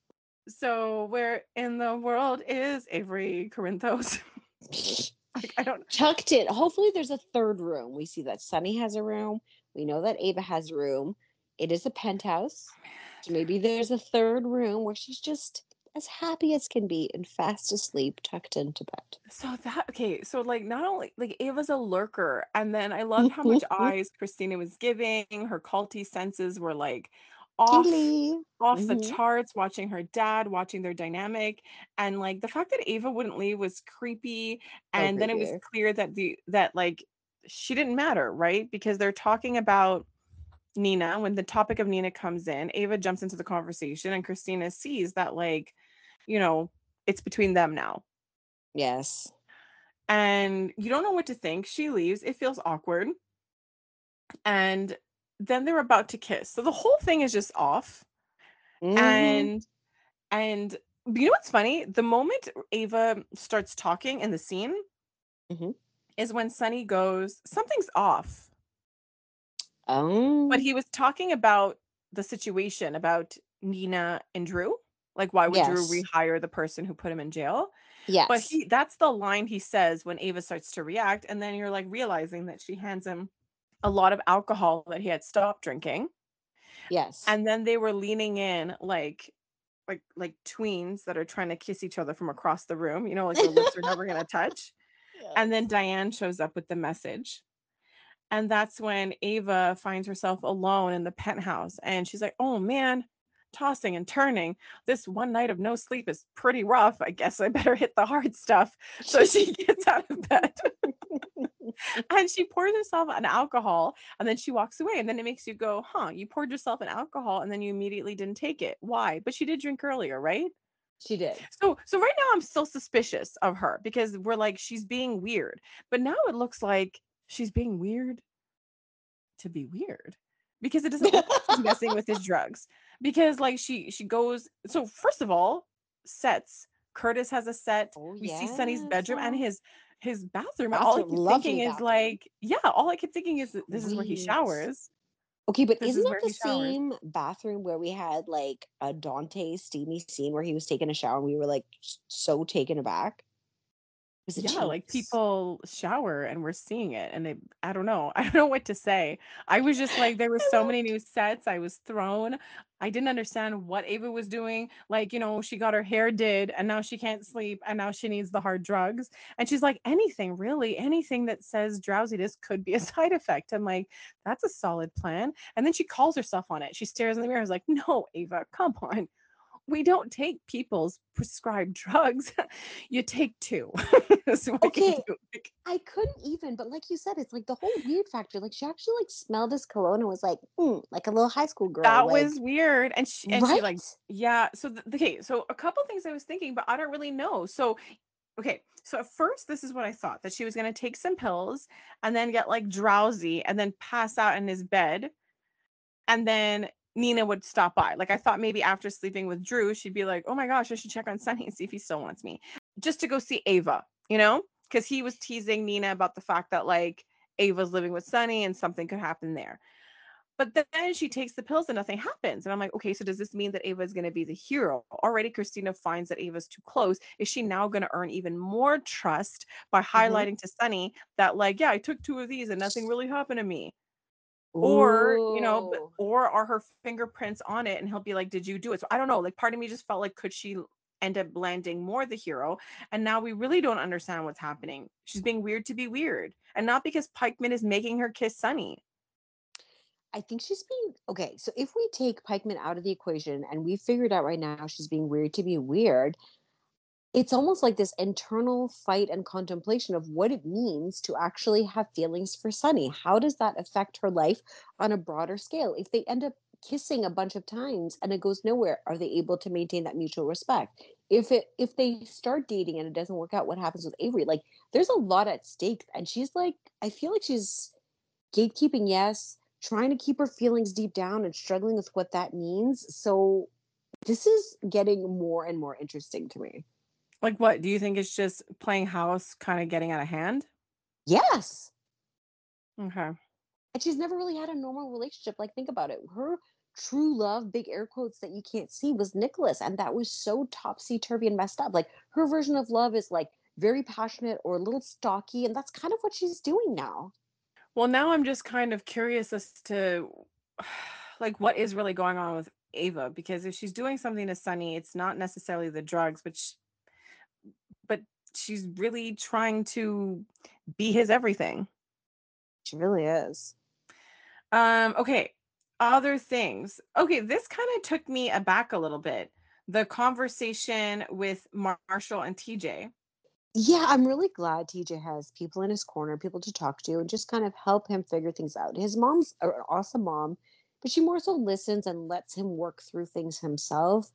So where in the world is Avery Corinthos? Like I don't
Tucked in. Hopefully, there's a third room. We see that Sunny has a room. We know that Ava has a room. It is a penthouse. So maybe there's a third room where she's just as happy as can be and fast asleep, tucked into bed.
so that okay, so like not only like Ava's a lurker, and then I loved how much eyes Christina was giving. Her culty senses were like off
Tingly.
off the
Hmm.
charts, watching her dad, watching their dynamic. And like the fact that Ava wouldn't leave was creepy.
So
And then it was
creepy.
clear that the that like she didn't matter, right? Because they're talking about Nina. When the topic of Nina comes in, Ava jumps into the conversation and Christina sees that like, you know, it's between them now.
Yes.
And you don't know what to think. She leaves. It feels awkward. And then they're about to kiss. So the whole thing is just off.
Hmm.
And And you know what's funny? The moment Ava starts talking in the scene
Hmm.
is when Sunny goes, something's off. But
Um.
he was talking about the situation about Nina and Drew. Like, why would Drew
Yes.
rehire the person who put him in jail? But
Yes.
he that's the line he says when Ava starts to react. And then you're like realizing that she hands him a lot of alcohol that he had stopped drinking.
Yes.
And then they were leaning in like like like tweens that are trying to kiss each other from across the room, you know, like their lips are never gonna touch. And then
Yes.
Diane shows up with the message. And that's when Ava finds herself alone in the penthouse. And she's like, oh man, tossing and turning. This one night of no sleep is pretty rough. I guess I better hit the hard stuff. So she gets out of bed and she pours herself an alcohol and then she walks away. And then it makes you go, huh, you poured yourself an alcohol and then you immediately didn't take it. Why? But she did drink earlier, right?
She did.
So so right now I'm still suspicious of her because we're like, she's being weird. But now it looks like she's being weird to be weird because it doesn't look like she's messing with his drugs because like she she goes so first of all sets Curtis has a set.
Oh
We see Sunny's
yes.
bedroom and
Uh,
his his bathroom and all I
bathroom,
keep thinking
lovely
is
bathroom.
like yeah all I keep thinking is that this is where he
Wait.
showers.
Okay, but
This
isn't
is
that
where
the
he showers.
same bathroom where we had like a Dante steamy scene where he was taking a shower and we were like s- so taken aback? Was it
Yeah, like
Chase?
people shower and we're seeing it and it I don't know. I don't know what to say. I was just like there were
I
so many
loved.
new sets. I was thrown. I didn't understand what Ava was doing. Like, you know, she got her hair did and now she can't sleep and now she needs the hard drugs. And she's like anything, really, anything that says drowsiness could be a side effect. I'm like, that's a solid plan. And then she calls herself on it. She stares in the mirror, is like, "No, Ava, come on. We don't take people's prescribed drugs. You take two." That's what you
Okay,
do. Like,
I couldn't even, but like you said, it's like the whole weird factor. Like she actually like smelled his cologne and was like, mm, like a little high school girl.
that was
Like,
weird. And she and she like,
right?
yeah. So th- okay, so a couple things I was thinking, but I don't really know. So okay, so at first this is what I thought that she was gonna take some pills and then get like drowsy and then pass out in his bed and then Nina would stop by. Like I thought maybe after sleeping with Drew, she'd be like, "Oh my gosh, I should check on Sunny and see if he still wants me." Just to go see Ava, you know? Because he was teasing Nina about the fact that like Ava's living with Sunny and something could happen there. But then she takes the pills and nothing happens. And I'm like, okay, so does this mean that Ava is going to be the hero? Already, Christina finds that Ava's too close. Is she now going to earn even more trust by
Hmm.
highlighting to Sunny that, like, yeah, I took two of these and nothing really happened to me? Or, you know, but
Ooh.
or are her fingerprints on it and he'll be like, "Did you do it?" So I don't know. Like part of me just felt like could she end up landing more the hero? And now we really don't understand what's happening. She's being weird to be weird. And not because Pikeman is making her kiss Sunny.
I think she's being okay. So if we take Pikeman out of the equation and we figured out right now she's being weird to be weird, it's almost like this internal fight and contemplation of what it means to actually have feelings for Sunny. How does that affect her life on a broader scale? If they end up kissing a bunch of times and it goes nowhere, are they able to maintain that mutual respect? If it if they start dating and it doesn't work out, what happens with Avery? Like there's a lot at stake. And she's like, I feel like she's gatekeeping, yes, trying to keep her feelings deep down and struggling with what that means. So this is getting more and more interesting to me.
Like what? Do you think it's just playing house kind of getting out of hand?
Yes.
Okay.
And she's never really had a normal relationship. Like, think about it. Her true love, big air quotes that you can't see, was Nicholas. And that was so topsy turvy and messed up. Like, her version of love is like very passionate or a little stocky. And that's kind of what she's doing now.
Well, now I'm just kind of curious as to like what is really going on with Ava because if she's doing something to Sunny, it's not necessarily the drugs, but sh- but she's really trying to be his everything.
She really is.
Um, okay. Other things. Okay, this kind of took me aback a little bit. The conversation with Mar- Marshall and T J.
Yeah, I'm really glad T J has people in his corner, people to talk to, and just kind of help him figure things out. His mom's an awesome mom, but she more so listens and lets him work through things himself.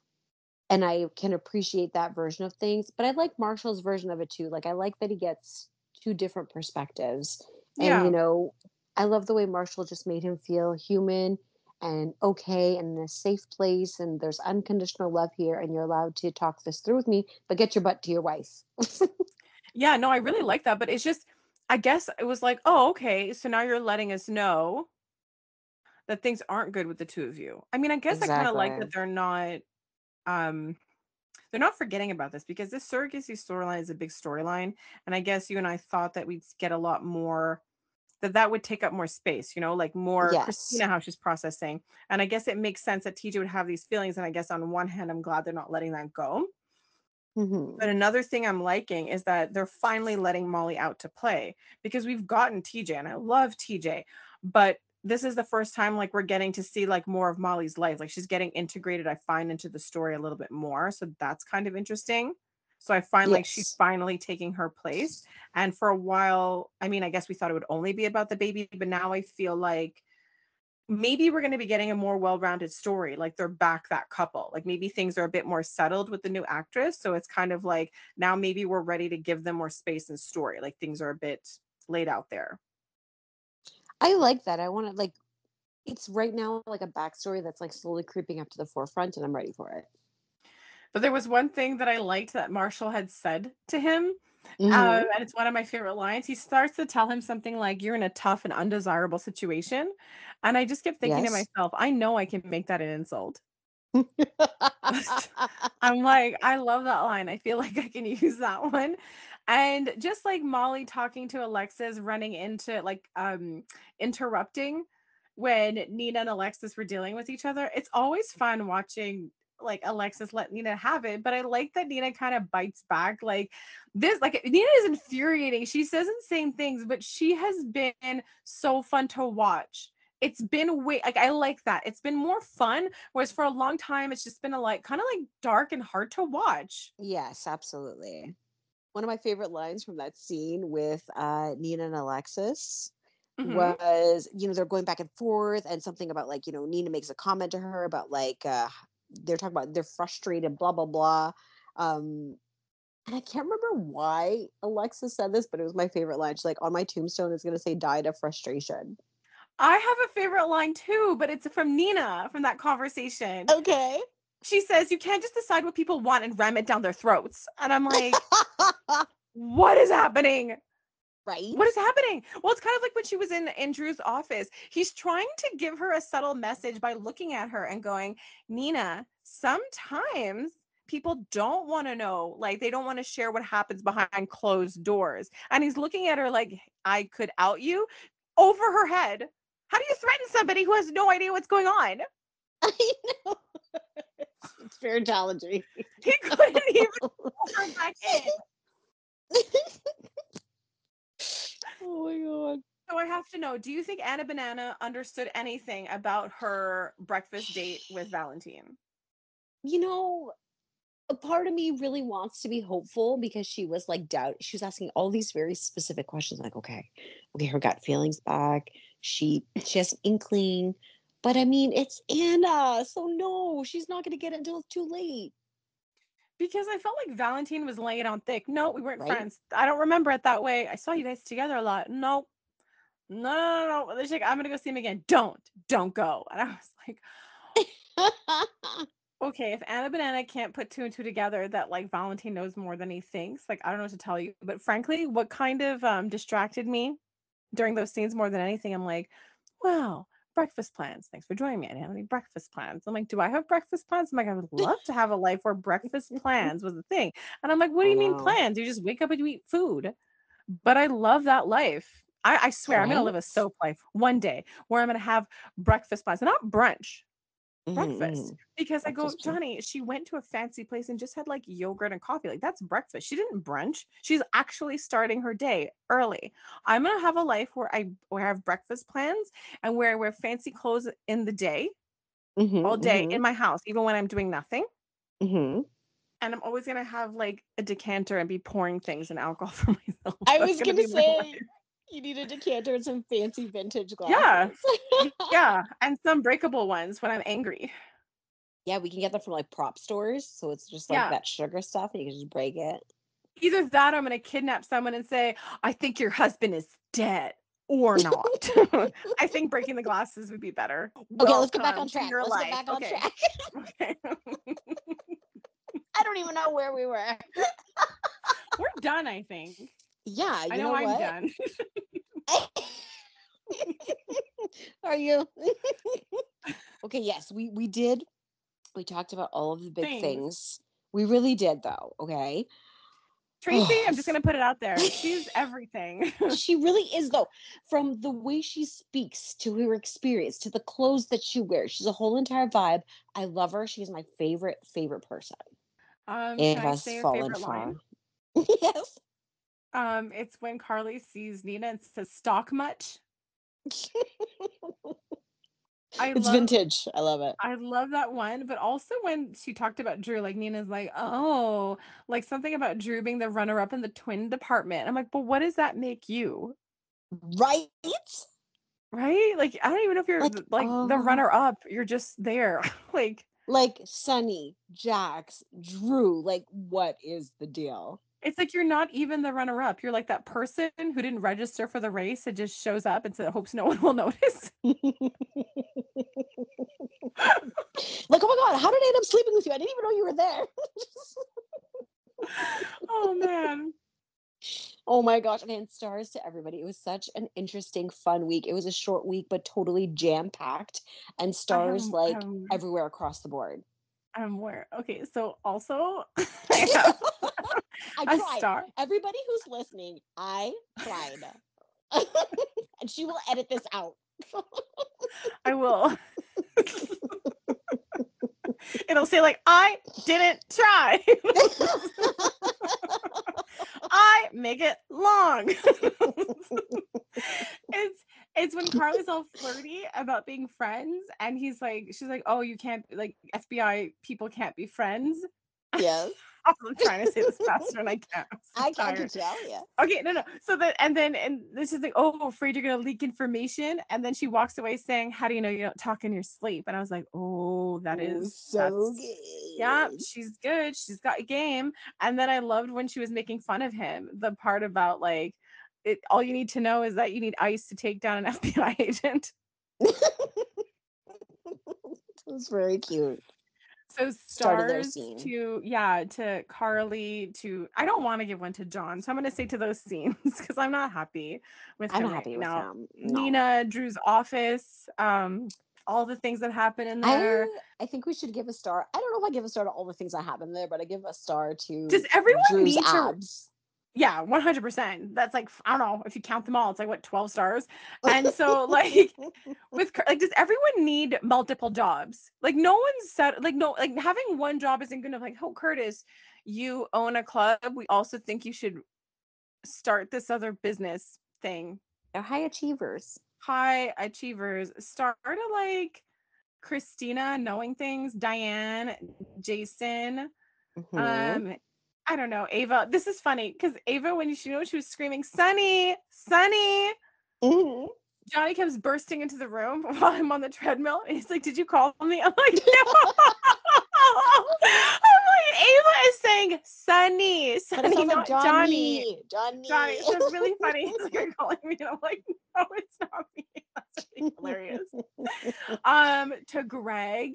And I can appreciate that version of things. But I like Marshall's version of it too. Like I like that he gets two different perspectives. And you
Yeah.
know, I love the way Marshall just made him feel human and okay and in a safe place and there's unconditional love here and you're allowed to talk this through with me, but get your butt to your wife.
Yeah, no, I really like that, but it's just I guess it was like, "Oh, okay, so now you're letting us know that things aren't good with the two of you." I mean, I guess I kind of like that
Exactly.
they're not um they're not forgetting about this because this surrogacy storyline is a big storyline, and I guess you and I thought that we'd get a lot more that that would take up more space, you know, like more
Yes.
Christina how she's processing. And I guess it makes sense that T J would have these feelings, and I guess on one hand, I'm glad they're not letting that go.
Mhm.
But another thing I'm liking is that they're finally letting Molly out to play, because we've gotten T J and I love T J, but this is the first time like we're getting to see like more of Molly's life. Like she's getting integrated, I find, into the story a little bit more. So that's kind of interesting. So I find like she's
Yes.
finally taking her place. And for a while, I mean, I guess we thought it would only be about the baby, but now I feel like maybe we're going to be getting a more well-rounded story, like they're back that couple, like maybe things are a bit more settled with the new actress, so it's kind of like now maybe we're ready to give them more space and story, like things are a bit laid out there.
I like that. I want to like it's right now like a backstory that's like slowly creeping up to the forefront, and I'm ready for it.
But there was one thing that I liked that Marshall had said to him, uh,
Mhm.
and it's one of my favorite lines. He starts to tell him something like, "You're in a tough and undesirable situation," and I just kept thinking to
Yes.
myself, I know I can make that an insult. I'm like, I love that line. I feel like I can use that one. And just like Molly talking to Alexis, running into like um interrupting when Nina and Alexis were dealing with each other. It's always fun watching like Alexis let Nina have it, but I like that Nina kind of bites back. Like this, like Nina is infuriating. She says insane things, but she has been so fun to watch. It's been way like I like that. It's been more fun. Whereas for a long time, it's just been a like kind of like dark and hard to watch.
Yes, absolutely. One of my favorite lines from that scene with uh, Nina and Alexis
Hmm.
was, you know, they're going back and forth, and something about like, you know, Nina makes a comment to her about like uh, they're talking about they're frustrated, blah blah blah. Um, and I can't remember why Alexis said this, but it was my favorite line. She's like, "On my tombstone, it's going to say died of frustration."
I have a favorite line too, but it's from Nina from that conversation.
Okay.
She says, "You can't just decide what people want and ram it down their throats." And I'm like, what is happening? What is
Right?
happening? Well, it's kind of like when she was in Andrew's office. He's trying to give her a subtle message by looking at her and going, Nina, sometimes people don't want to know, like they don't want to share what happens behind closed doors. And he's looking at her like, I could out you over her head. How do you threaten somebody who has no idea what's going on?
I know. It's very challenging.
He couldn't even pull her back in.
Oh my god.
So I have to know, do you think Anna Banana understood anything about her breakfast date with Valentine?
You know, a part of me really wants to be hopeful because she was like doubt she was asking all these very specific questions like okay okay her gut feelings back, she she has an inkling, but I mean it's Anna, so no, she's not going to get it until it's too late.
Because I felt like Valentine was laying it on thick. No, we weren't
Right.
friends. I don't remember it that way. I saw you guys together a lot. No, no, no, no. no. She's like, I'm gonna go see him again. Don't, don't go. And I was like, okay, if Anna Banana can't put two and two together that like Valentine knows more than he thinks, like I don't know what to tell you. But frankly, what kind of um distracted me during those scenes more than anything, I'm like, wow, breakfast plans. Thanks for joining me. I didn't have any breakfast plans. I'm like, do I have breakfast plans? I'm like, I would love to have a life where breakfast plans was the thing. And I'm like, what do
I
you mean
know.
plans? You just wake up and you eat food. But I love that life. I, I swear I'm gonna live a
Right.
soap life one day where I'm gonna have breakfast plans and not brunch, breakfast.
Mm-hmm.
Because I go,
Breakfast too.
Johnny, she went to a fancy place and just had like yogurt and coffee. Like that's breakfast. She didn't brunch. She's actually starting her day early. I'm gonna have a life where I where I have breakfast plans and where I wear fancy clothes in the day, all
Mm-hmm,
day
mm-hmm,
in my house, even when I'm doing nothing.
mm-hmm.
And I'm always gonna have like a decanter and be pouring things and alcohol for myself.
I
That's
was
gonna
gonna
be my life.
say you need a decanter and some fancy vintage
Yeah.
glasses.
Yeah. And some breakable ones when I'm angry.
Yeah, we can get them from like prop stores, so it's just like
Yeah.
that sugar stuff, and you can just break it.
Either that or I'm gonna kidnap someone and say, I think your husband is dead or not. I think breaking the glasses would be better.
Okay, let's get back on
Welcome to
track.
your
Let's get
life.
back on
Okay.
track.
Okay.
I don't even know where we were.
We're done, I think.
Yeah,
I
you
know
know
I'm
what?
done.
Are you? Okay, yes, we we did. We talked about all of the big
Things.
things. We really did, though. Okay.
Tracy, I'm just gonna put it out there. She's everything.
She really is, though. From the way she speaks to her experience to the clothes that she wears, she's a whole entire vibe. I love her. She's my favorite favorite person.
Um,
It
can I
has
say a
fallen
favorite line?
far. Yes.
Um, it's when Carly sees Nina and says, "Stock much?" I
It's
love
vintage. I love it.
I love that one, but also when she talked about Drew, like Nina's like, "Oh, like something about Drew being the runner-up in the twin department." I'm like, "But what does that make you?"
Right?
Right? Like, I don't even know if you're
Like,
th- like the
oh,
runner-up, you're just there. Like,
like Sunny, Jax, Drew. Like, what is the deal?
it's like you're not even the runner-up. You're like that person who didn't register for the race and just shows up and so hopes no one will notice.
Like, oh my God, how did I end up sleeping with you? I didn't even know you were there.
Oh man.
Oh my gosh, man, stars to everybody. It was such an interesting, fun week. It was a short week, but totally jam-packed and
I have
stars like
um
everywhere across the board.
I'm aware. Okay, so also I have
I
a
tried.
star.
Everybody who's listening, I tried. And she will edit this out.
I will. It'll say like I didn't try. I make it long. it's it's when Carly's all flirty about being friends and he's like she's like, "Oh, you can't like F B I people can't be friends."
Yes.
I'm trying to say this faster and I can't. I'm so
I, I can
tired.
tell you.
Okay, no, no. So that and then and this is like, "Oh, afraid you're gonna leak information." And then she walks away saying, "How do you know you don't talk in your sleep?" And I was like, "Oh, that
Oh,
is
so
that's yeah,
good.
she's good. She's got game." And then I loved when she was making fun of him. The part about like it all you need to know is that you need ice to take down an F B I agent.
It was very cute.
So
Started their
stars
scene.
to yeah, to Carly to I don't want to give one to John. So I'm gonna say to those scenes because I'm not happy with
I'm
him
not
right
happy with
now.
him. No.
Nina, Drew's office, um, all the things that happen in there.
I I think we should give a star. I don't know if I give a star to all the things that happened there, but I give a star
Does
to
everyone
Drew's
need to
abs.
yeah, one hundred percent. That's like I don't know if you count them all, it's like what twelve stars. And so like with Cur- like does everyone need multiple jobs? Like no one said like no like having one job isn't gonna like, "Oh, Curtis, you own a club. We also think you should start this other business thing."
They're high achievers.
High achievers start to like Christina knowing things, Diane, Jason,
Hmm.
um, I don't know, Ava. This is funny because Ava, when she knew she was screaming, "Sunny, Sunny,"
Hmm.
Johnny comes bursting into the room while I'm on the treadmill. And he's like, "Did you call me?" I'm like, "No." I'm like, Ava is saying Sunny,
But it
Sunny,
sounds like
not Johnny.
Johnny. Johnny.
Johnny. So it's really funny. He's like, "You're calling me." And I'm like, "No, it's not me." That's really hilarious. Um, to Greg,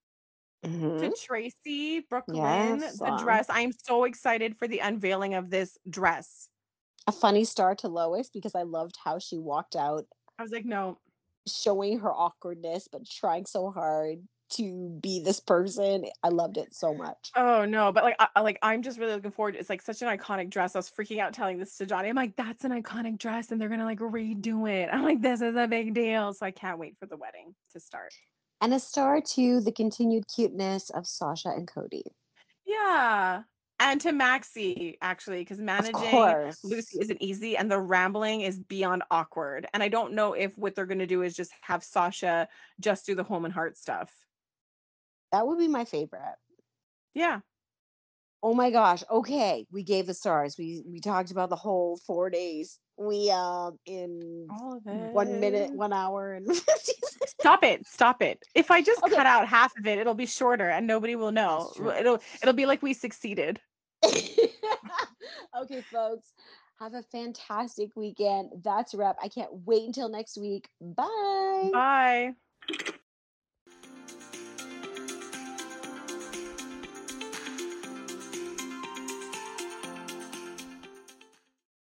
to
Hmm.
Tracy, Brooklyn,
Yes.
the
Uh,
dress. I'm so excited for the unveiling of this dress.
a funny star to Lois because I loved how she walked out
I was like, no.
showing her awkwardness, but trying so hard to be this person. I loved it so much.
Oh no, but like I I- like I'm just really looking forward. It's like such an iconic dress. I was freaking out telling this to Johnny. I'm like, that's an iconic dress, and they're gonna like redo it. I'm like, this is a big deal. So I can't wait for the wedding to start.
And a star to the continued cuteness of Sasha and Cody.
Yeah. And to Maxie, actually, because
Of
managing Lucy
course.
isn't easy and the rambling is beyond awkward. And I don't know if what they're going to do is just have Sasha just do the home and heart stuff.
That would be my favorite.
Yeah.
Oh my gosh. Okay. We gave the stars. We we talked about the whole four days. We um in
All of
one minute,
it.
one hour and fifty seconds.
Stop it. Stop it. If I just
Okay.
cut out half of it, it'll be shorter and nobody will
That's
know.
true.
It'll it'll be like we succeeded.
Okay, folks. Have a fantastic weekend. That's a wrap. I can't wait until next week. Bye.
Bye.